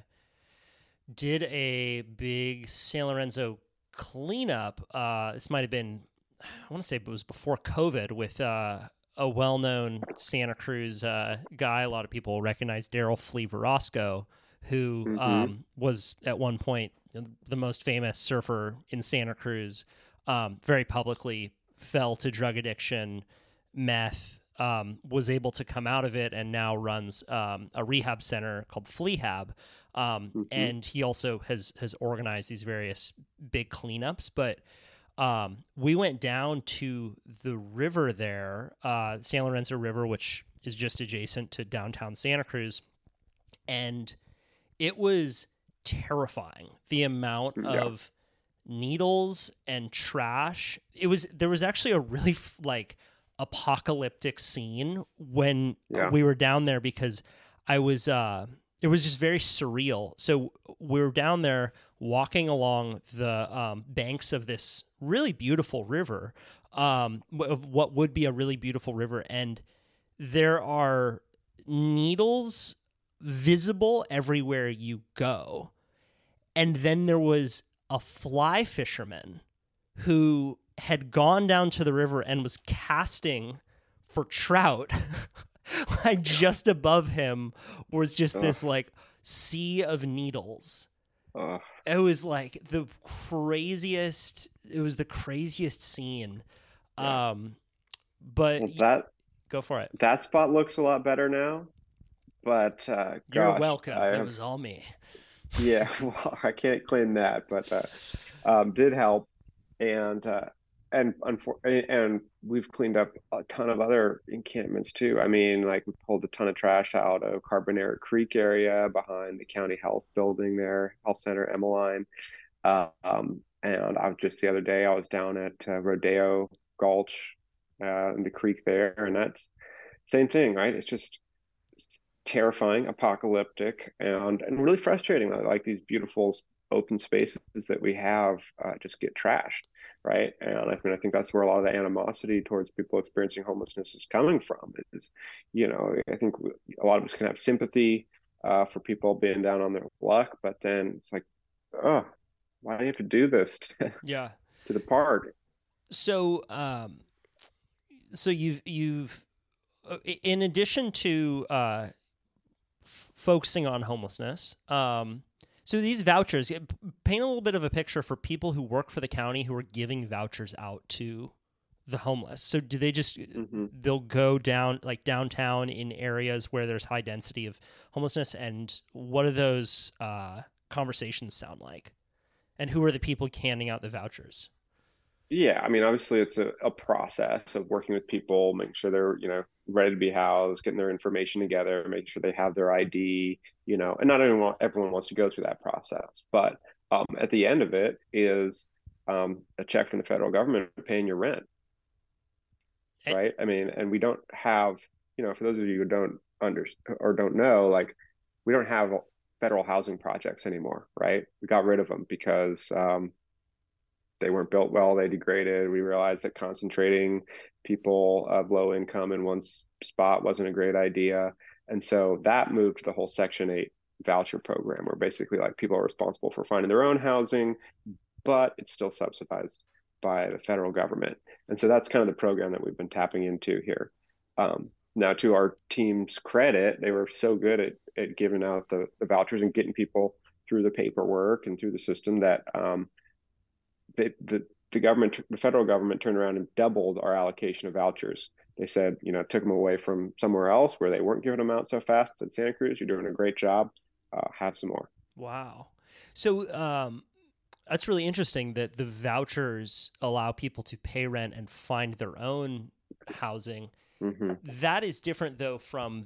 did a big San Lorenzo cleanup. This might have been, I want to say it was before COVID, with a well-known Santa Cruz guy. A lot of people recognize Daryl Flea Verosco, who was at one point the most famous surfer in Santa Cruz, very publicly fell to drug addiction, meth, was able to come out of it, and now runs a rehab center called Fleahab. And he also has organized these various big cleanups. But we went down to the river there, San Lorenzo River, which is just adjacent to downtown Santa Cruz, and it was terrifying, the amount of needles and trash. There was actually a really apocalyptic scene when we were down there, because it was just very surreal. So we were down there walking along the banks of this really beautiful river, of what would be a really beautiful river, and there are needles visible everywhere you go. And then there was a fly fisherman who had gone down to the river and was casting for trout. Like just above him was just this like sea of needles. It was like the craziest scene. But go for it. That spot looks a lot better now. But you're welcome. It was all me. Yeah, well, I can't claim that, but did help, and we've cleaned up a ton of other encampments too. I mean, like we pulled a ton of trash out of Carbonera Creek area behind the county health building there, health center, Emmeline. And I was just the other day, I was down at Rodeo Gulch in the creek there, and that's same thing, right? It's just terrifying, apocalyptic, and really frustrating. Like these beautiful open spaces that we have just get trashed, right? And I mean, I think that's where a lot of the animosity towards people experiencing homelessness is coming from. Is, I think a lot of us can have sympathy for people being down on their luck, but then it's like, oh, why do you have to do this Yeah. to the park? So, so you've in addition to focusing on homelessness, so these vouchers, paint a little bit of a picture for people who work for the county who are giving vouchers out to the homeless. So do they just they'll go down like downtown in areas where there's high density of homelessness, and what do those conversations sound like? And who are the people handing out the vouchers? Yeah, I mean, obviously it's a process of working with people, making sure they're, ready to be housed, getting their information together, making sure they have their ID, and not everyone wants to go through that process. But at the end of it is a check from the federal government paying your rent, right? I mean, and we don't have, for those of you who don't understand or don't know, like we don't have federal housing projects anymore, right? We got rid of them because they weren't built well, they degraded. We realized that concentrating people of low income in one spot wasn't a great idea. And so that moved to the whole Section 8 voucher program, where basically like people are responsible for finding their own housing, but it's still subsidized by the federal government. And so that's kind of the program that we've been tapping into here. Now, to our team's credit, they were so good at giving out the vouchers and getting people through the paperwork and through the system that the federal government turned around and doubled our allocation of vouchers. They said, took them away from somewhere else where they weren't giving them out so fast at Santa Cruz. You're doing a great job. Have some more. Wow. So that's really interesting that the vouchers allow people to pay rent and find their own housing. Mm-hmm. That is different though from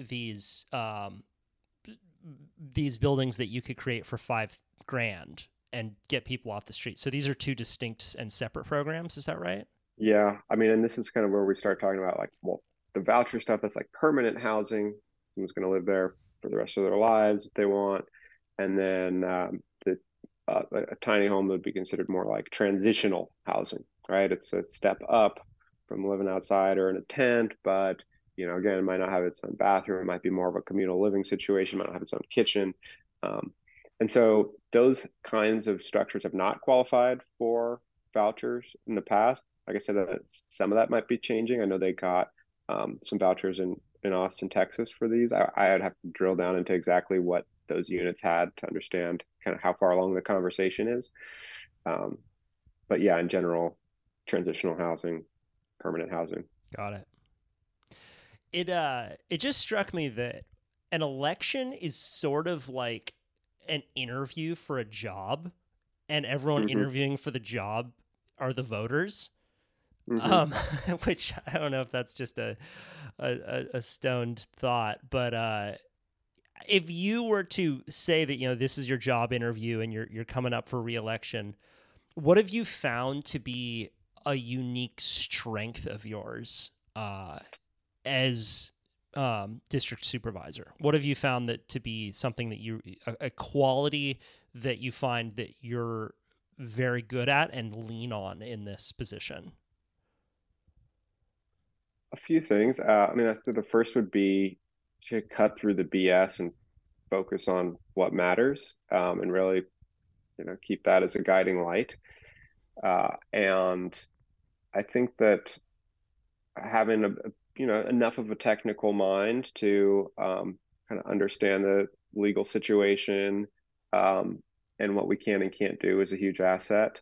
these buildings that you could create for $5,000 and get people off the street. So these are two distinct and separate programs. Is that right? Yeah. I mean, and this is kind of where we start talking about like, well, the voucher stuff, that's like permanent housing. Someone's going to live there for the rest of their lives if they want. And then a tiny home would be considered more like transitional housing, right? It's a step up from living outside or in a tent, but again, it might not have its own bathroom. It might be more of a communal living situation. It might not have its own kitchen. And so those kinds of structures have not qualified for vouchers in the past. Like I said, some of that might be changing. I know they got some vouchers in Austin, Texas for these. I'd have to drill down into exactly what those units had to understand kind of how far along the conversation is. But yeah, in general, transitional housing, permanent housing. Got it. It just struck me that an election is sort of like an interview for a job, and everyone interviewing for the job are the voters. Which I don't know if that's just a stoned thought, but if you were to say that this is your job interview and you're coming up for re-election, what have you found to be a unique strength of yours as district supervisor? What have you found that to be something that a quality that you find that you're very good at and lean on in this position? A few things. I mean, I think the first would be to cut through the BS and focus on what matters, and really, keep that as a guiding light. And I think that having enough of a technical mind to kind of understand the legal situation and what we can and can't do is a huge asset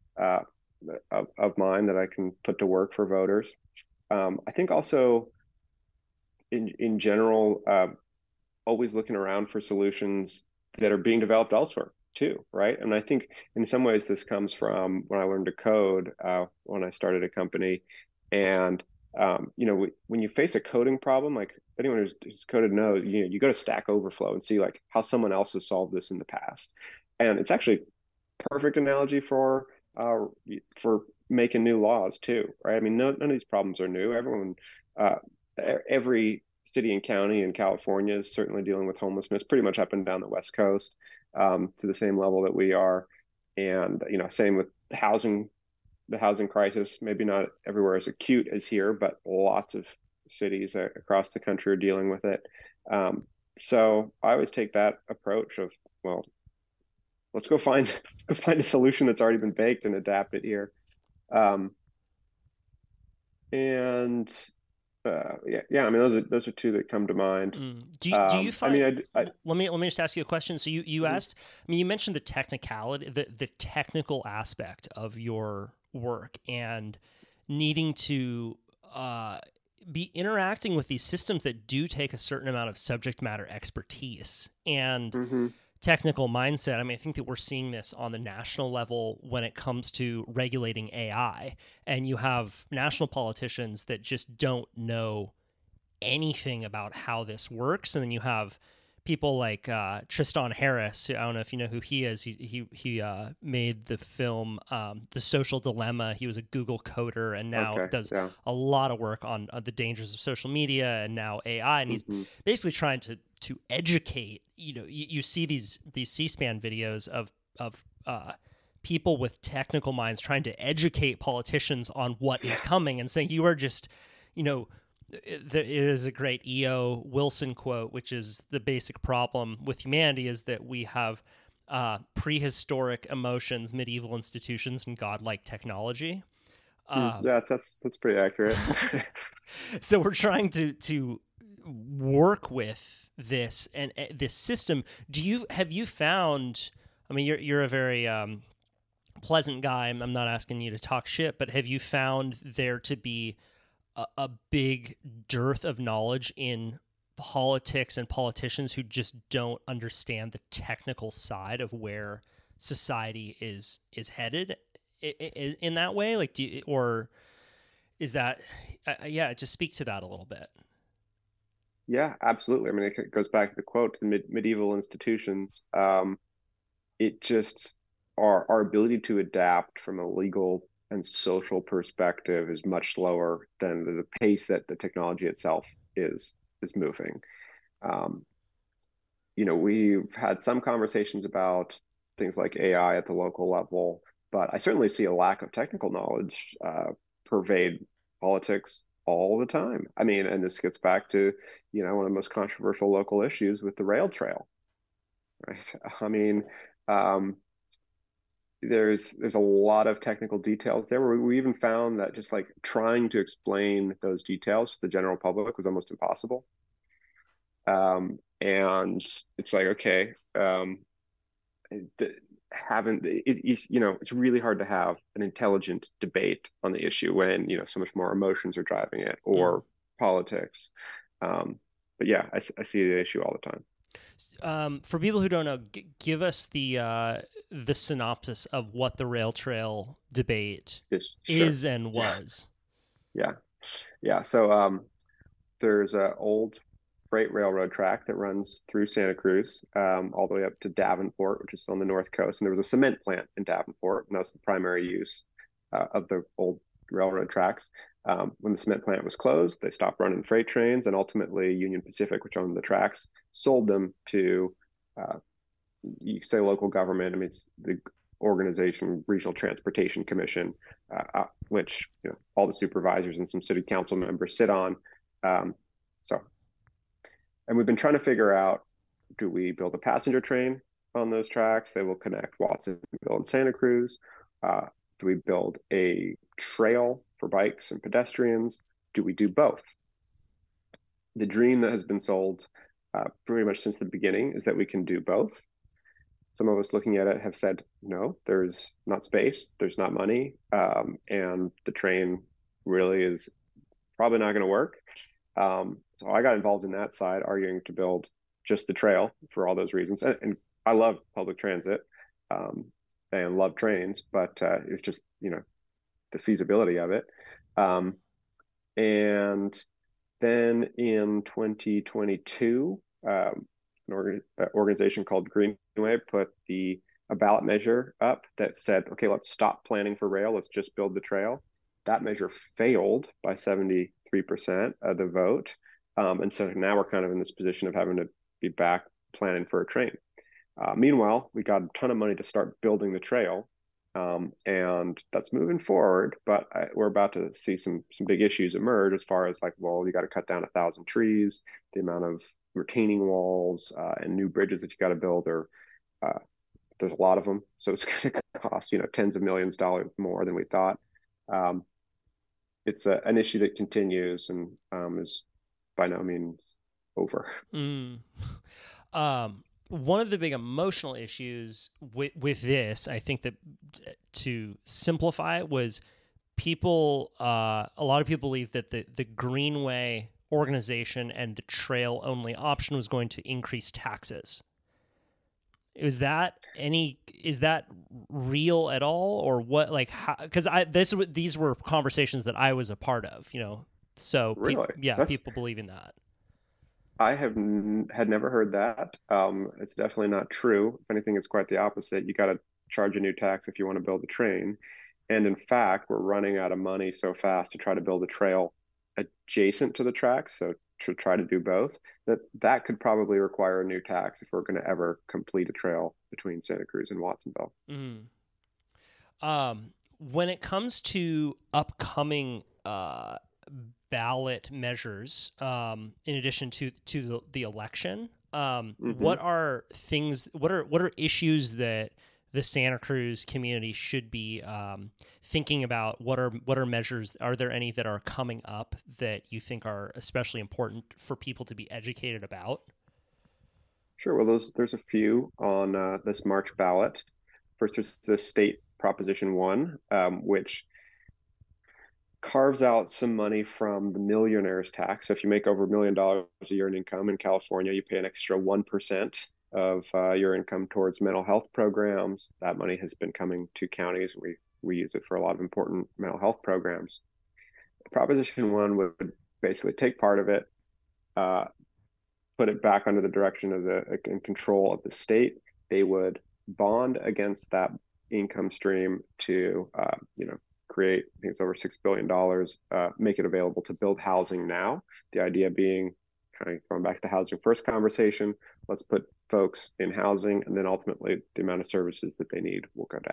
of mine that I can put to work for voters. I think also in general, always looking around for solutions that are being developed elsewhere too, right? And I think in some ways this comes from when I learned to code when I started a company. And when you face a coding problem, like anyone who's coded knows, you go to Stack Overflow and see like how someone else has solved this in the past. And it's actually a perfect analogy for making new laws too, right? I mean, none of these problems are new. every city and county in California is certainly dealing with homelessness, pretty much up and down the West Coast, to the same level that we are. And same with housing, the housing crisis. Maybe not everywhere as acute as here, but lots of cities across the country are dealing with it. So I always take that approach of, well, let's go find a solution that's already been baked and adapt it here. And yeah. I mean, those are two that come to mind. Do you find? I mean, let me just ask you a question. So you asked. I mean, you mentioned the technicality, the technical aspect of your work, and needing to be interacting with these systems that do take a certain amount of subject matter expertise and technical mindset. I mean, I think that we're seeing this on the national level when it comes to regulating AI, and you have national politicians that just don't know anything about how this works, and then you have people like Tristan Harris, who, I don't know if you know who he is. He made the film The Social Dilemma. He was a Google coder and now does a lot of work on the dangers of social media and now AI, and he's basically trying to educate. You see these C-SPAN videos of people with technical minds trying to educate politicians on what is coming and saying, you are just, there is a great E.O. Wilson quote, which is the basic problem with humanity is that we have prehistoric emotions, medieval institutions, and godlike technology. Yeah, that's pretty accurate. So we're trying to work with this and this system. Have you found? I mean, you're a very pleasant guy. I'm not asking you to talk shit, but have you found there to be a big dearth of knowledge in politics and politicians who just don't understand the technical side of where society is headed in that way? Like, or is that, just speak to that a little bit. Yeah, absolutely. I mean, it goes back to the quote, the medieval institutions. It just, our ability to adapt from a legal and social perspective is much slower than the pace that the technology itself is moving. We've had some conversations about things like AI at the local level, but I certainly see a lack of technical knowledge pervade politics all the time. I mean, and this gets back to, one of the most controversial local issues with the rail trail, right? I mean, there's a lot of technical details there where we even found that just like trying to explain those details to the general public was almost impossible. And it's like, okay, it's really hard to have an intelligent debate on the issue when, so much more emotions are driving it or politics. But yeah, I see the issue all the time. For people who don't know, give us the synopsis of what the rail trail debate is and was. Yeah. So there's an old freight railroad track that runs through Santa Cruz all the way up to Davenport, which is on the north coast. And there was a cement plant in Davenport, and that was the primary use of the old railroad tracks. When the cement plant was closed, they stopped running freight trains, and ultimately Union Pacific, which owned the tracks, sold them to, you could say, local government. I mean, it's the organization, Regional Transportation Commission, which all the supervisors and some city council members sit on. And we've been trying to figure out, do we build a passenger train on those tracks that will connect Watsonville and Santa Cruz? Do we build a trail for bikes and pedestrians? Do we do both? The dream that has been sold pretty much since the beginning is that we can do both. Some of us looking at it have said, no, there's not space, there's not money, and the train really is probably not going to work. So I got involved in that side, arguing to build just the trail for all those reasons. And I love public transit and love trains, but it's just, the feasibility of it. And then in 2022, an organization called Greenway put a ballot measure up that said, okay, let's stop planning for rail. Let's just build the trail. That measure failed by 73%. 3% of the vote. And so now we're kind of in this position of having to be back planning for a train. Meanwhile, we got a ton of money to start building the trail, and that's moving forward. But we're about to see some big issues emerge as far as like, well, you got to cut down 1,000 trees, the amount of retaining walls and new bridges that you got to build are there's a lot of them, so it's going to cost tens of millions of dollars more than we thought. It's an issue that continues and is by no means over. One of the big emotional issues with this, I think that to simplify it, was people. A lot of people believe that the Greenway organization and the trail only option was going to increase taxes. Is that real at all, or what? Like, because these were conversations that I was a part of, So really? People believe in that. I had never heard that. It's definitely not true. If anything, it's quite the opposite. You got to charge a new tax if you want to build a train. And in fact, we're running out of money so fast to try to build a trail adjacent to the tracks. So to try to do both, that could probably require a new tax if we're going to ever complete a trail between Santa Cruz and Watsonville. When it comes to upcoming ballot measures, in addition to the election, what are issues that the Santa Cruz community should be thinking about? What are measures? Are there any that are coming up that you think are especially important for people to be educated about? Sure. Well, there's a few on this March ballot. First, there's the state Proposition 1, which carves out some money from the millionaire's tax. So if you make over $1 million a year in income in California, you pay an extra 1% of your income towards mental health programs. That money has been coming to counties. We use it for a lot of important mental health programs. Proposition 1 would basically take part of it, put it back under the direction of and control of the state. They would bond against that income stream to create, I think it's over $6 billion, make it available to build housing now. The idea being, kind of going back to the housing first conversation, let's put folks in housing, and then ultimately the amount of services that they need will go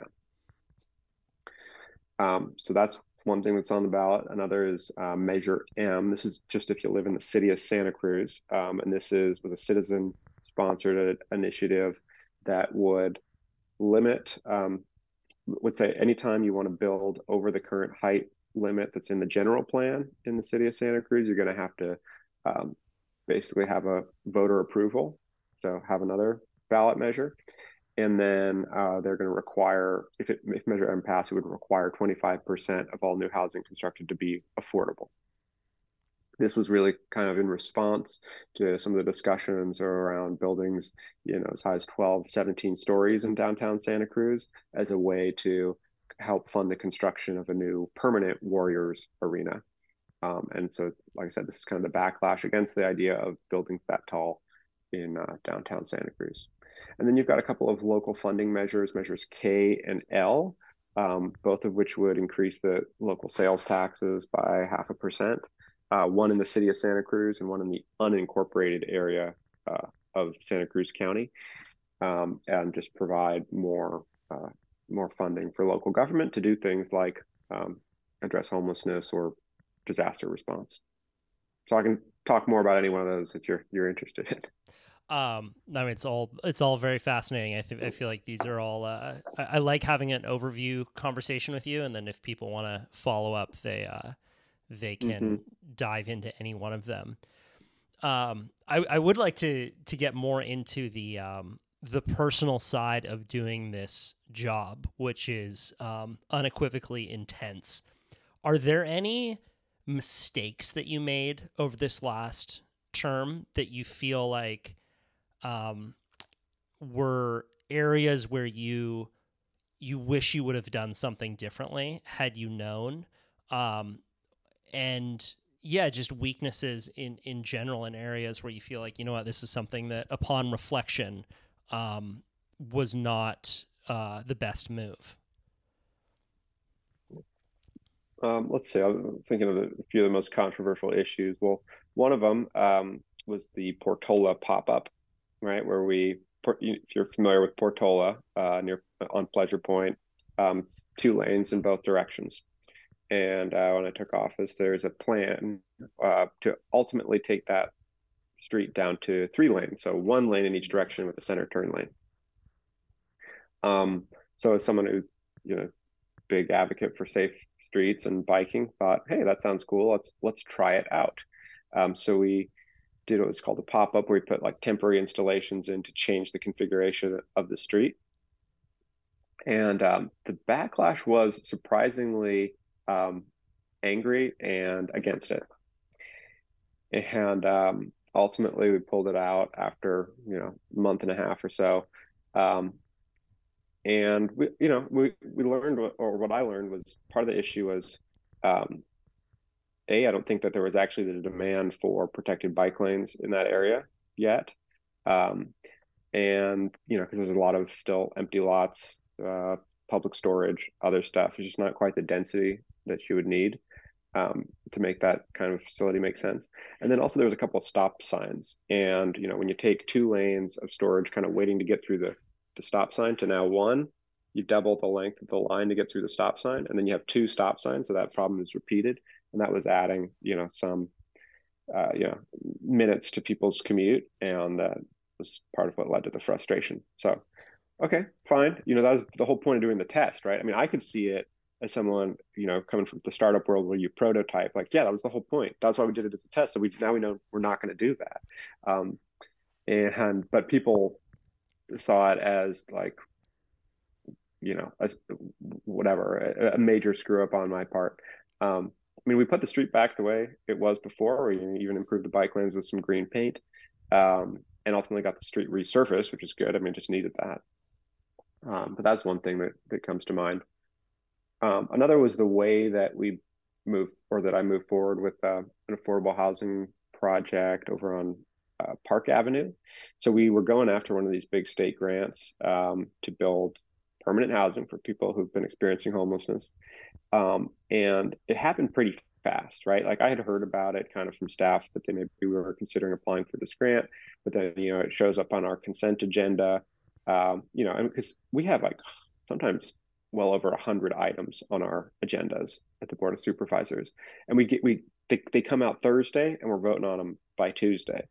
down. So that's one thing that's on the ballot. Another is Measure M. This is just if you live in the city of Santa Cruz, and this was a citizen-sponsored initiative that would limit, would say anytime you want to build over the current height limit that's in the general plan in the city of Santa Cruz, you're going to have to basically have a voter approval, so have another ballot measure. And then they're going to require, if Measure M passed, it would require 25% of all new housing constructed to be affordable. This was really kind of in response to some of the discussions around buildings, as high as 12, 17 stories in downtown Santa Cruz as a way to help fund the construction of a new permanent Warriors arena. And so, like I said, this is kind of the backlash against the idea of buildings that tall in downtown Santa Cruz. And then you've got a couple of local funding measures K and L, both of which would increase the local sales taxes by 0.5%. One in the city of Santa Cruz and one in the unincorporated area of Santa Cruz County, and just provide more funding for local government to do things like address homelessness or disaster response. So I can talk more about any one of those that you're interested in. I mean, it's all very fascinating. I feel like these are all. I like having an overview conversation with you, and then if people want to follow up, they can dive into any one of them. I would like to get more into the personal side of doing this job, which is unequivocally intense. Are there any mistakes that you made over this last term that you feel like were areas where you wish you would have done something differently had you known? And yeah, just weaknesses in general in areas where you feel like, this is something that upon reflection was not the best move. Let's see. I'm thinking of a few of the most controversial issues. Well, one of them was the Portola pop-up, right? If you're familiar with Portola, near on Pleasure Point, it's 2 lanes in both directions. And when I took office, there's a plan to ultimately take that street down to 3 lanes, so 1 lane in each direction with a center turn lane. So as someone who, big advocate for safe streets and biking, thought, hey, that sounds cool. Let's try it out. So we did what's called a pop-up, where we put like temporary installations in to change the configuration of the street. And the backlash was surprisingly angry and against it. And ultimately, we pulled it out after a month and a half or so. And we learned, what I learned was part of the issue was, I don't think that there was actually the demand for protected bike lanes in that area yet. And because there's a lot of still empty lots, public storage, other stuff. It's just not quite the density that you would need to make that kind of facility make sense. And then also there was a couple of stop signs. And when you take 2 lanes of storage, kind of waiting to get through the stop sign to now 1, you double the length of the line to get through the stop sign, and then you have 2 stop signs, so that problem is repeated, and that was adding some minutes to people's commute, and that was part of what led to the frustration. So okay, fine, that was the whole point of doing the test, right? I mean, I could see it as someone coming from the startup world where you prototype, like, yeah, that was the whole point, that's why we did it as a test, so now we know we're not going to do that. But people saw it as like, a major screw up on my part. I mean, we put the street back the way it was before. We even improved the bike lanes with some green paint, and ultimately got the street resurfaced, which is good. I mean, just needed that. But that's one thing that comes to mind. Another was the way that I moved forward with an affordable housing project over on Park Avenue. So we were going after one of these big state grants to build permanent housing for people who've been experiencing homelessness. And it happened pretty fast, right? Like, I had heard about it kind of from staff that maybe we were considering applying for this grant, but then, it shows up on our consent agenda, and because we have like sometimes well over 100 items on our agendas at the Board of Supervisors. And they come out Thursday and we're voting on them by Tuesday.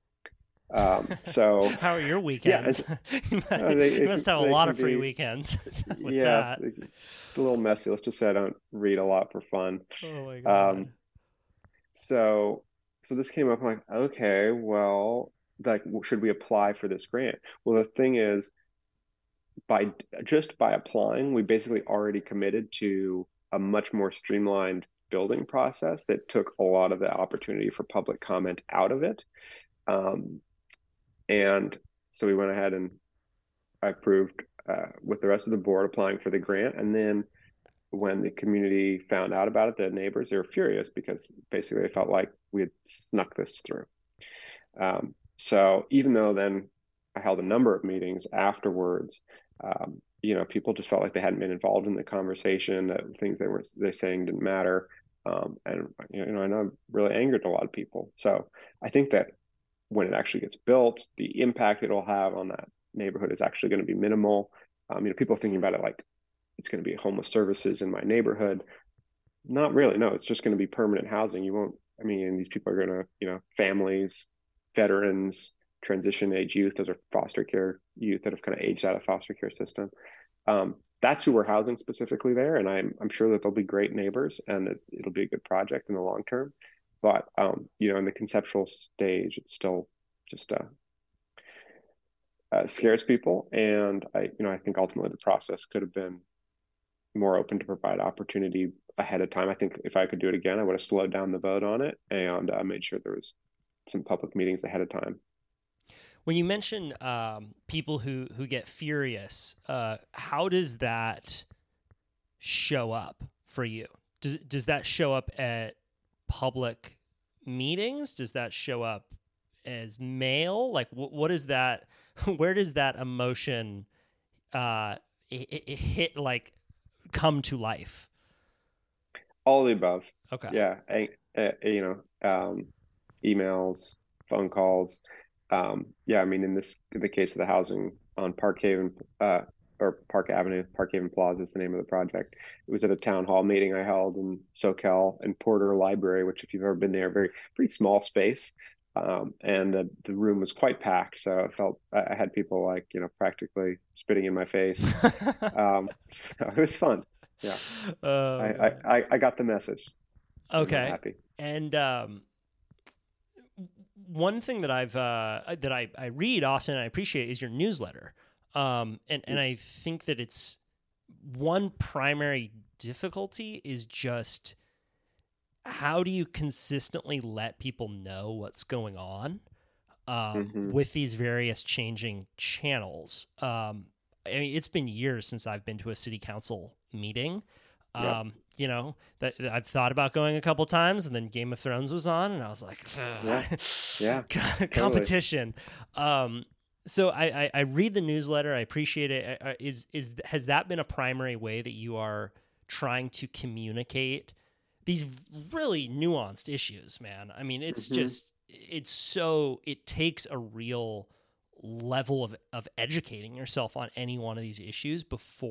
So how are your weekends? Yeah, you must have a lot of free weekends with that. It's a little messy. Let's just say I don't read a lot for fun. Oh my God. So this came up, I'm like, okay, well, like, should we apply for this grant? Well, the thing is, by applying, we basically already committed to a much more streamlined building process that took a lot of the opportunity for public comment out of it. And so we went ahead and I approved with the rest of the board applying for the grant. And then when the community found out about it, the neighbors, they were furious because basically they felt like we had snuck this through. So even though then I held a number of meetings afterwards, people just felt like they hadn't been involved in the conversation, that things they're saying didn't matter. And I know I'm really angered a lot of people. So I think that when it actually gets built, the impact it'll have on that neighborhood is actually going to be minimal. People are thinking about it like it's going to be homeless services in my neighborhood. Not really. No, it's just going to be permanent housing. These people are going to, families, veterans, transition age youth, those are foster care youth that have kind of aged out of foster care system. That's who we're housing specifically there. And I'm sure that they'll be great neighbors and it'll be a good project in the long term. But, in the conceptual stage, it's still just scares people. And I think ultimately the process could have been more open to provide opportunity ahead of time. I think if I could do it again, I would have slowed down the vote on it and made sure there was some public meetings ahead of time. When you mention people who get furious, how does that show up for you? Does that show up at public meetings? Does that show up as mail? Like, what is that? Where does that emotion hit, like, come to life? All of the above. Okay. Yeah. Emails, phone calls. Yeah. I mean, in the case of the housing on Park Haven, or Park Avenue, Park Haven Plaza is the name of the project. It was at a town hall meeting I held in SoCal and Porter Library, which, if you've ever been there, very pretty small space. And the room was quite packed, so I had people, like, practically spitting in my face. So it was fun. Yeah, I, Man. I got the message, and I'm Okay. happy. And one thing that I read often and I appreciate is your newsletter. And I think that it's one primary difficulty is just how do you consistently let people know what's going on with these various changing channels? I mean, it's been years since I've been to a city council meeting. Yeah. That I've thought about going a couple times, and then Game of Thrones was on, and I was like, Yeah, competition. So I read the newsletter. I appreciate it. Has that been a primary way that you are trying to communicate these really nuanced issues, man? I mean, it's just it takes a real level of educating yourself on any one of these issues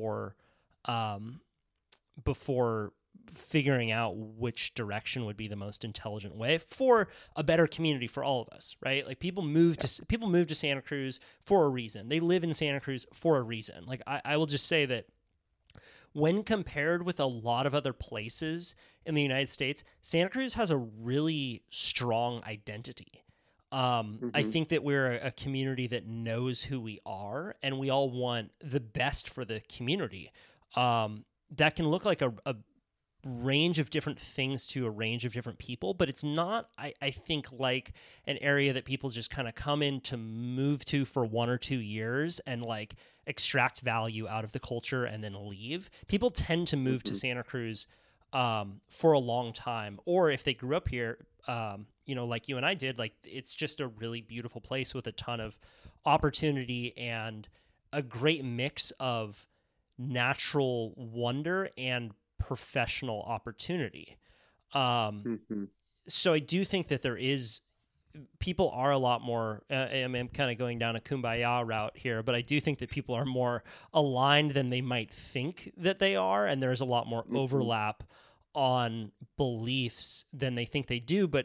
before figuring out which direction would be the most intelligent way for a better community for all of us, right? Like, people move to Santa Cruz for a reason. They live in Santa Cruz for a reason. Like, I will just say that when compared with a lot of other places in the United States, Santa Cruz has a really strong identity. I think that we're a community that knows who we are, and we all want the best for the community. That can look like a range of different things to a range of different people, but it's not, I think, like an area that people just kind of come in to move to for 1 or 2 years and like extract value out of the culture and then leave. People tend to move to Santa Cruz for a long time, or if they grew up here, like you and I did, like, it's just a really beautiful place with a ton of opportunity and a great mix of natural wonder and professional opportunity. So I do think that people are a lot more, I'm kind of going down a kumbaya route here, but I do think that people are more aligned than they might think that they are. And there's a lot more overlap on beliefs than they think they do. But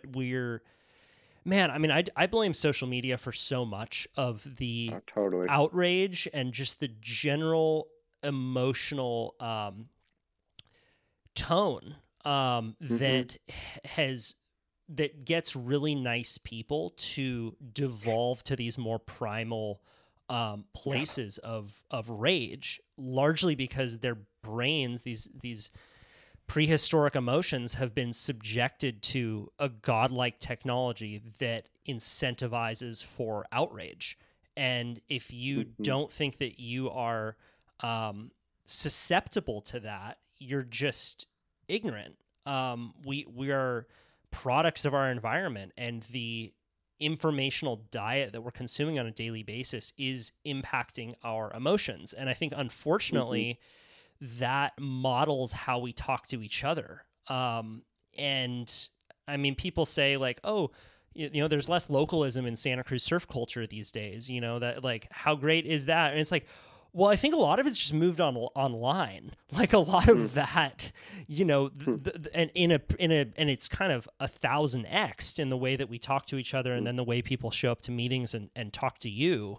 I blame social media for so much of the Totally. outrage and just the general emotional tone that gets really nice people to devolve to these more primal places of rage, largely because their brains, these prehistoric emotions, have been subjected to a godlike technology that incentivizes for outrage. And if you don't think that you are susceptible to that, you're just ignorant. We are products of our environment, and the informational diet that we're consuming on a daily basis is impacting our emotions. And I think, unfortunately, that models how we talk to each other. And I mean, people say, like, oh, there's less localism in Santa Cruz surf culture these days, that, like, how great is that? And it's like, well, I think a lot of it's just moved online. Like, a lot of that, and it's kind of 1,000x in the way that we talk to each other, and then the way people show up to meetings and talk to you.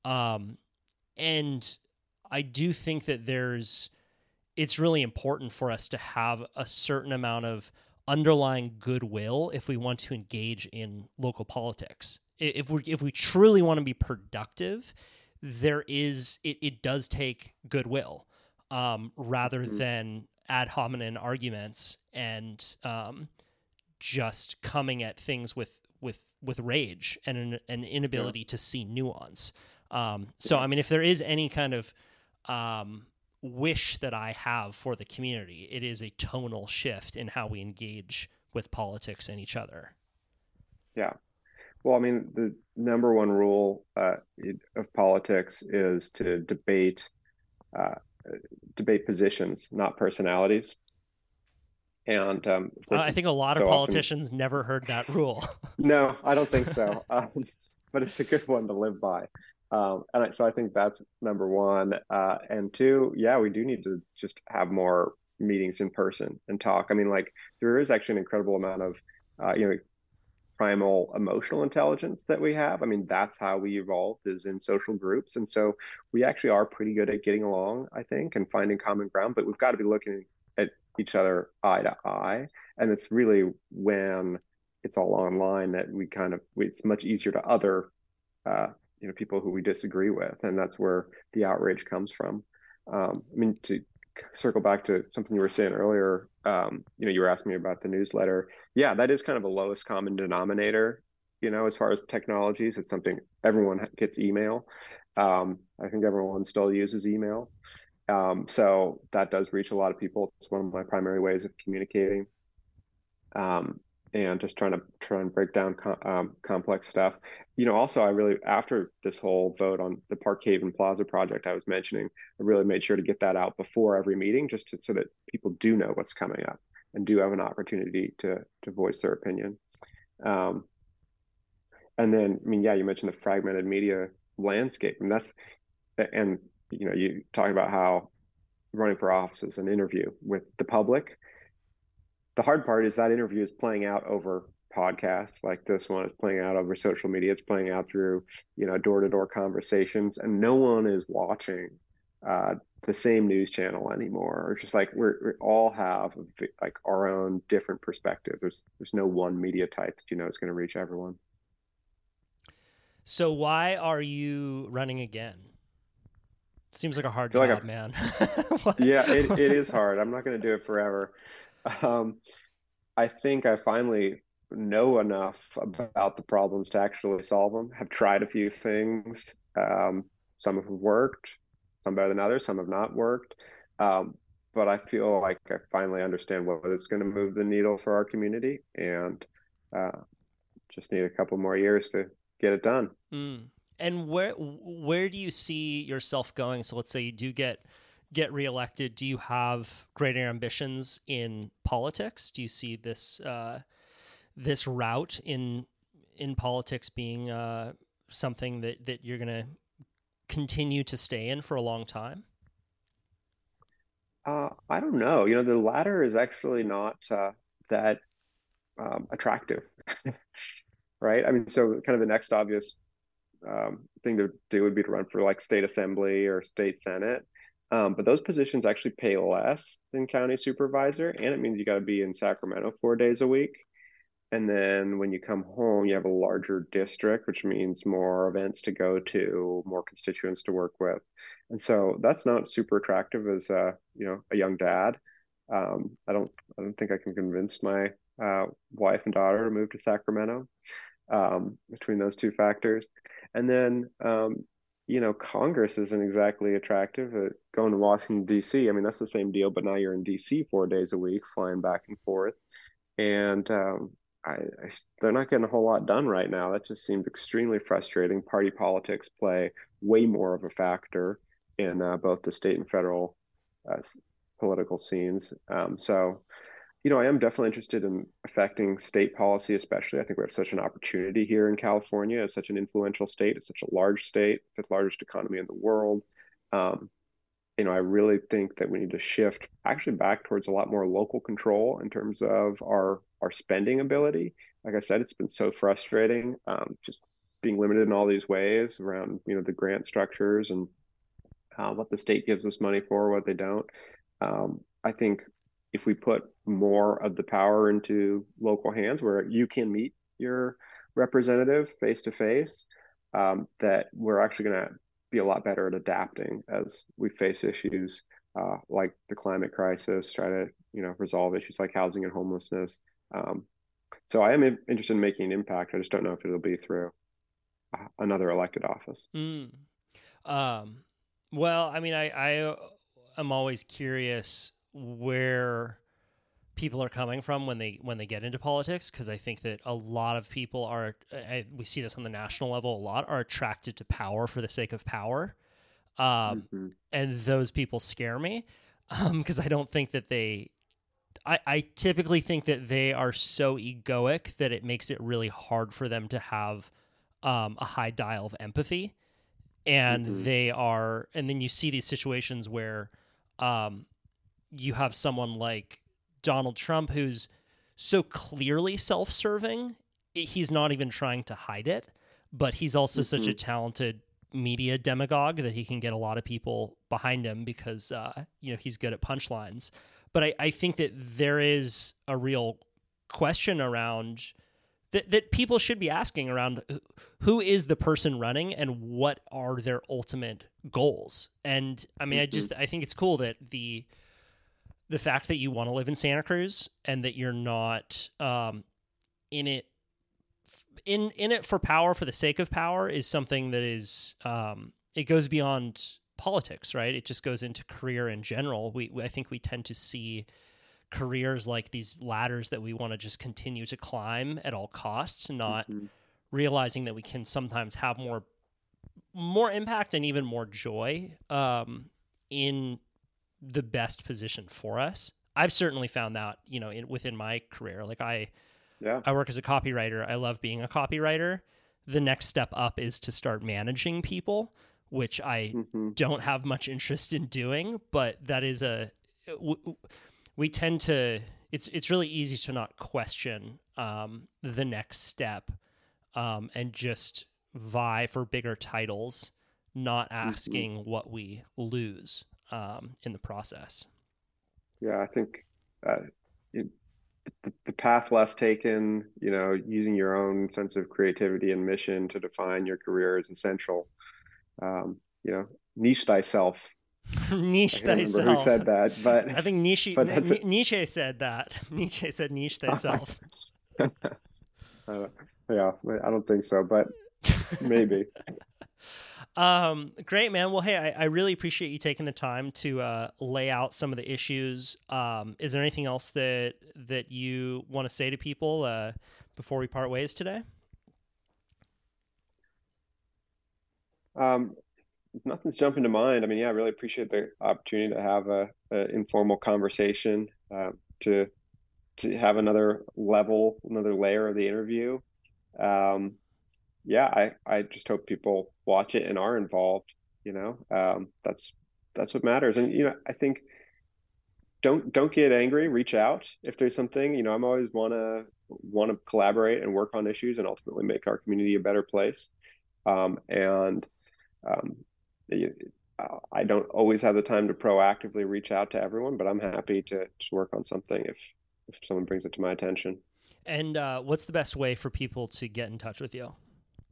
And I do think that it's really important for us to have a certain amount of underlying goodwill if we want to engage in local politics. If we truly want to be productive, it does take goodwill, rather than ad hominem arguments and just coming at things with rage and an inability to see nuance. So I mean, if there is any kind of wish that I have for the community, it is a tonal shift in how we engage with politics and each other. Yeah. Well, I mean, the number one rule of politics is to debate positions, not personalities. And of course, I think a lot of so often, politicians never heard that rule. no, I don't think so. But it's a good one to live by. So I think that's number one. And two, yeah, we do need to just have more meetings in person and talk. I mean, like there is actually an incredible amount of, primal emotional intelligence that we have. I mean, that's how we evolved is in social groups. And so we actually are pretty good at getting along, I think, and finding common ground, but we've got to be looking at each other eye to eye. And it's really when it's all online that it's much easier to other, people who we disagree with. And that's where the outrage comes from. I mean, to circle back to something you were saying earlier, you were asking me about the newsletter. Yeah, that is kind of a lowest common denominator, as far as technologies. It's something everyone gets email. I think everyone still uses email. So that does reach a lot of people. It's one of my primary ways of communicating. And just trying to break down complex stuff. Also, I really, after this whole vote on the Park Haven Plaza project I was mentioning, I really made sure to get that out before every meeting, so that people do know what's coming up and do have an opportunity to voice their opinion. And then, I mean, yeah, you mentioned the fragmented media landscape, and you talk about how running for office is an interview with the public. The hard part is that interview is playing out over podcasts like this one. It's playing out over social media. It's playing out through, door-to-door conversations, and no one is watching the same news channel anymore. Or just like we all have like our own different perspective. There's no one media type that is going to reach everyone. So why are you running again? Seems like a hard job, man. Yeah, it is hard. I'm not going to do it forever. I think I finally know enough about the problems to actually solve them. Have tried a few things. Some have worked, some better than others, some have not worked. But I feel like I finally understand what is going to move the needle for our community, and just need a couple more years to get it done. And where do you see yourself going? So let's say you do get reelected. Do you have greater ambitions in politics? Do you see this this route in politics being something that you're going to continue to stay in for a long time? I don't know. The latter is actually not that attractive, right? I mean, so kind of the next obvious thing to do would be to run for like state assembly or state senate. But those positions actually pay less than county supervisor, and it means you got to be in Sacramento 4 days a week. And then when you come home, you have a larger district, which means more events to go to, more constituents to work with. And so that's not super attractive as a young dad. I don't think I can convince my wife and daughter to move to Sacramento between those two factors. And then Congress isn't exactly attractive. Going to Washington, D.C., I mean, that's the same deal, but now you're in D.C. 4 days a week, flying back and forth. And they're not getting a whole lot done right now. That just seems extremely frustrating. Party politics play way more of a factor in both the state and federal political scenes. So I am definitely interested in affecting state policy, especially. I think we have such an opportunity here in California. It's such an influential state. It's such a large state, fifth largest economy in the world. I really think that we need to shift actually back towards a lot more local control in terms of our spending ability. Like I said, it's been so frustrating, just being limited in all these ways around, the grant structures and what the state gives us money for, what they don't. I think if we put more of the power into local hands where you can meet your representative face to face, that we're actually going to be a lot better at adapting as we face issues like the climate crisis, try to resolve issues like housing and homelessness. So I am interested in making an impact. I just don't know if it'll be through another elected office. Well, I mean, I am always curious where people are coming from when they get into politics, because I think that a lot of people are, we see this on the national level a lot, are attracted to power for the sake of power. And those people scare me because I don't think that I typically think that they are so egoic that it makes it really hard for them to have a high dial of empathy. And and then you see these situations where you have someone like Donald Trump who's so clearly self-serving, he's not even trying to hide it, but he's also such a talented media demagogue that he can get a lot of people behind him because he's good at punchlines. But I think that there is a real question around that people should be asking around who is the person running and what are their ultimate goals. And I mean, I think it's cool that the fact that you want to live in Santa Cruz and that you're not in it for power for the sake of power is something that is it goes beyond politics, right? It just goes into career in general. I think we tend to see careers like these ladders that we want to just continue to climb at all costs, not realizing that we can sometimes have more impact and even more joy in the best position for us. I've certainly found that, within my career. Like I work as a copywriter. I love being a copywriter. The next step up is to start managing people, which I don't have much interest in doing, but that is we tend to, it's really easy to not question the next step and just vie for bigger titles, not asking what we lose in the process. Yeah, I think the path less taken, using your own sense of creativity and mission to define your career is essential. Niche thyself. Niche I thyself. Who said that? But I think Nietzsche said that. Nietzsche said niche thyself. Yeah, I don't think so, but maybe. Great, man. Well, hey, I really appreciate you taking the time to lay out some of the issues. Is there anything else that you want to say to people before we part ways today? Nothing's jumping to mind. I mean, I really appreciate the opportunity to have a informal conversation, to have another layer of the interview. I just hope people watch it and are involved. That's what matters. And I think don't get angry. Reach out if there's something. I'm always want to collaborate and work on issues and ultimately make our community a better place. I don't always have the time to proactively reach out to everyone, but I'm happy to work on something if someone brings it to my attention. And what's the best way for people to get in touch with you?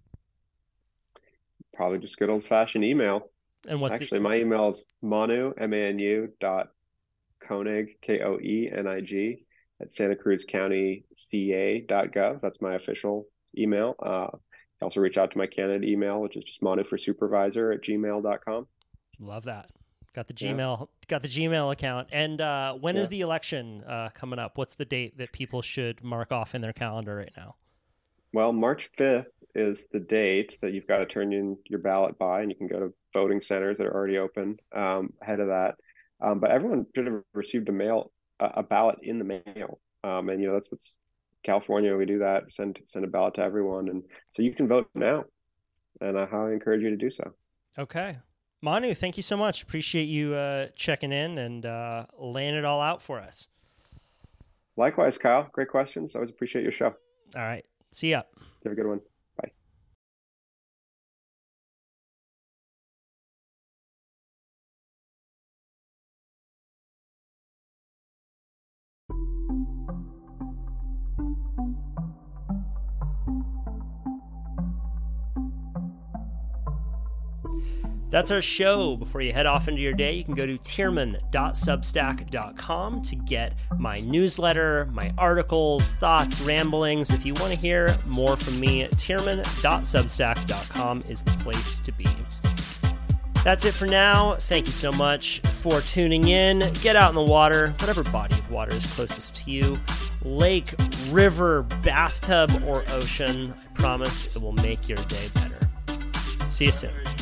Probably just good old-fashioned email. And my email is manu, manu.koenig, Koenig, at santacruzcountyca.gov. That's my official email. You also reach out to my candidate email, which is just manuforsupervisor@gmail.com. Love that. Got the Gmail account. And when is the election coming up? What's the date that people should mark off in their calendar right now? Well, March 5th is the date that you've got to turn in your ballot by, and you can go to voting centers that are already open ahead of that. But everyone should have received a ballot in the mail. And that's what's California, we do that, send a ballot to everyone. And so you can vote now. And I highly encourage you to do so. Okay. Manu, thank you so much. Appreciate you checking in and laying it all out for us. Likewise, Kyle. Great questions. I always appreciate your show. All right. See ya. Have a good one. Bye. That's our show. Before you head off into your day, you can go to tierman.substack.com to get my newsletter, my articles, thoughts, ramblings. If you want to hear more from me, tierman.substack.com is the place to be. That's it for now. Thank you so much for tuning in. Get out in the water, whatever body of water is closest to you. Lake, river, bathtub, or ocean. I promise it will make your day better. See you soon.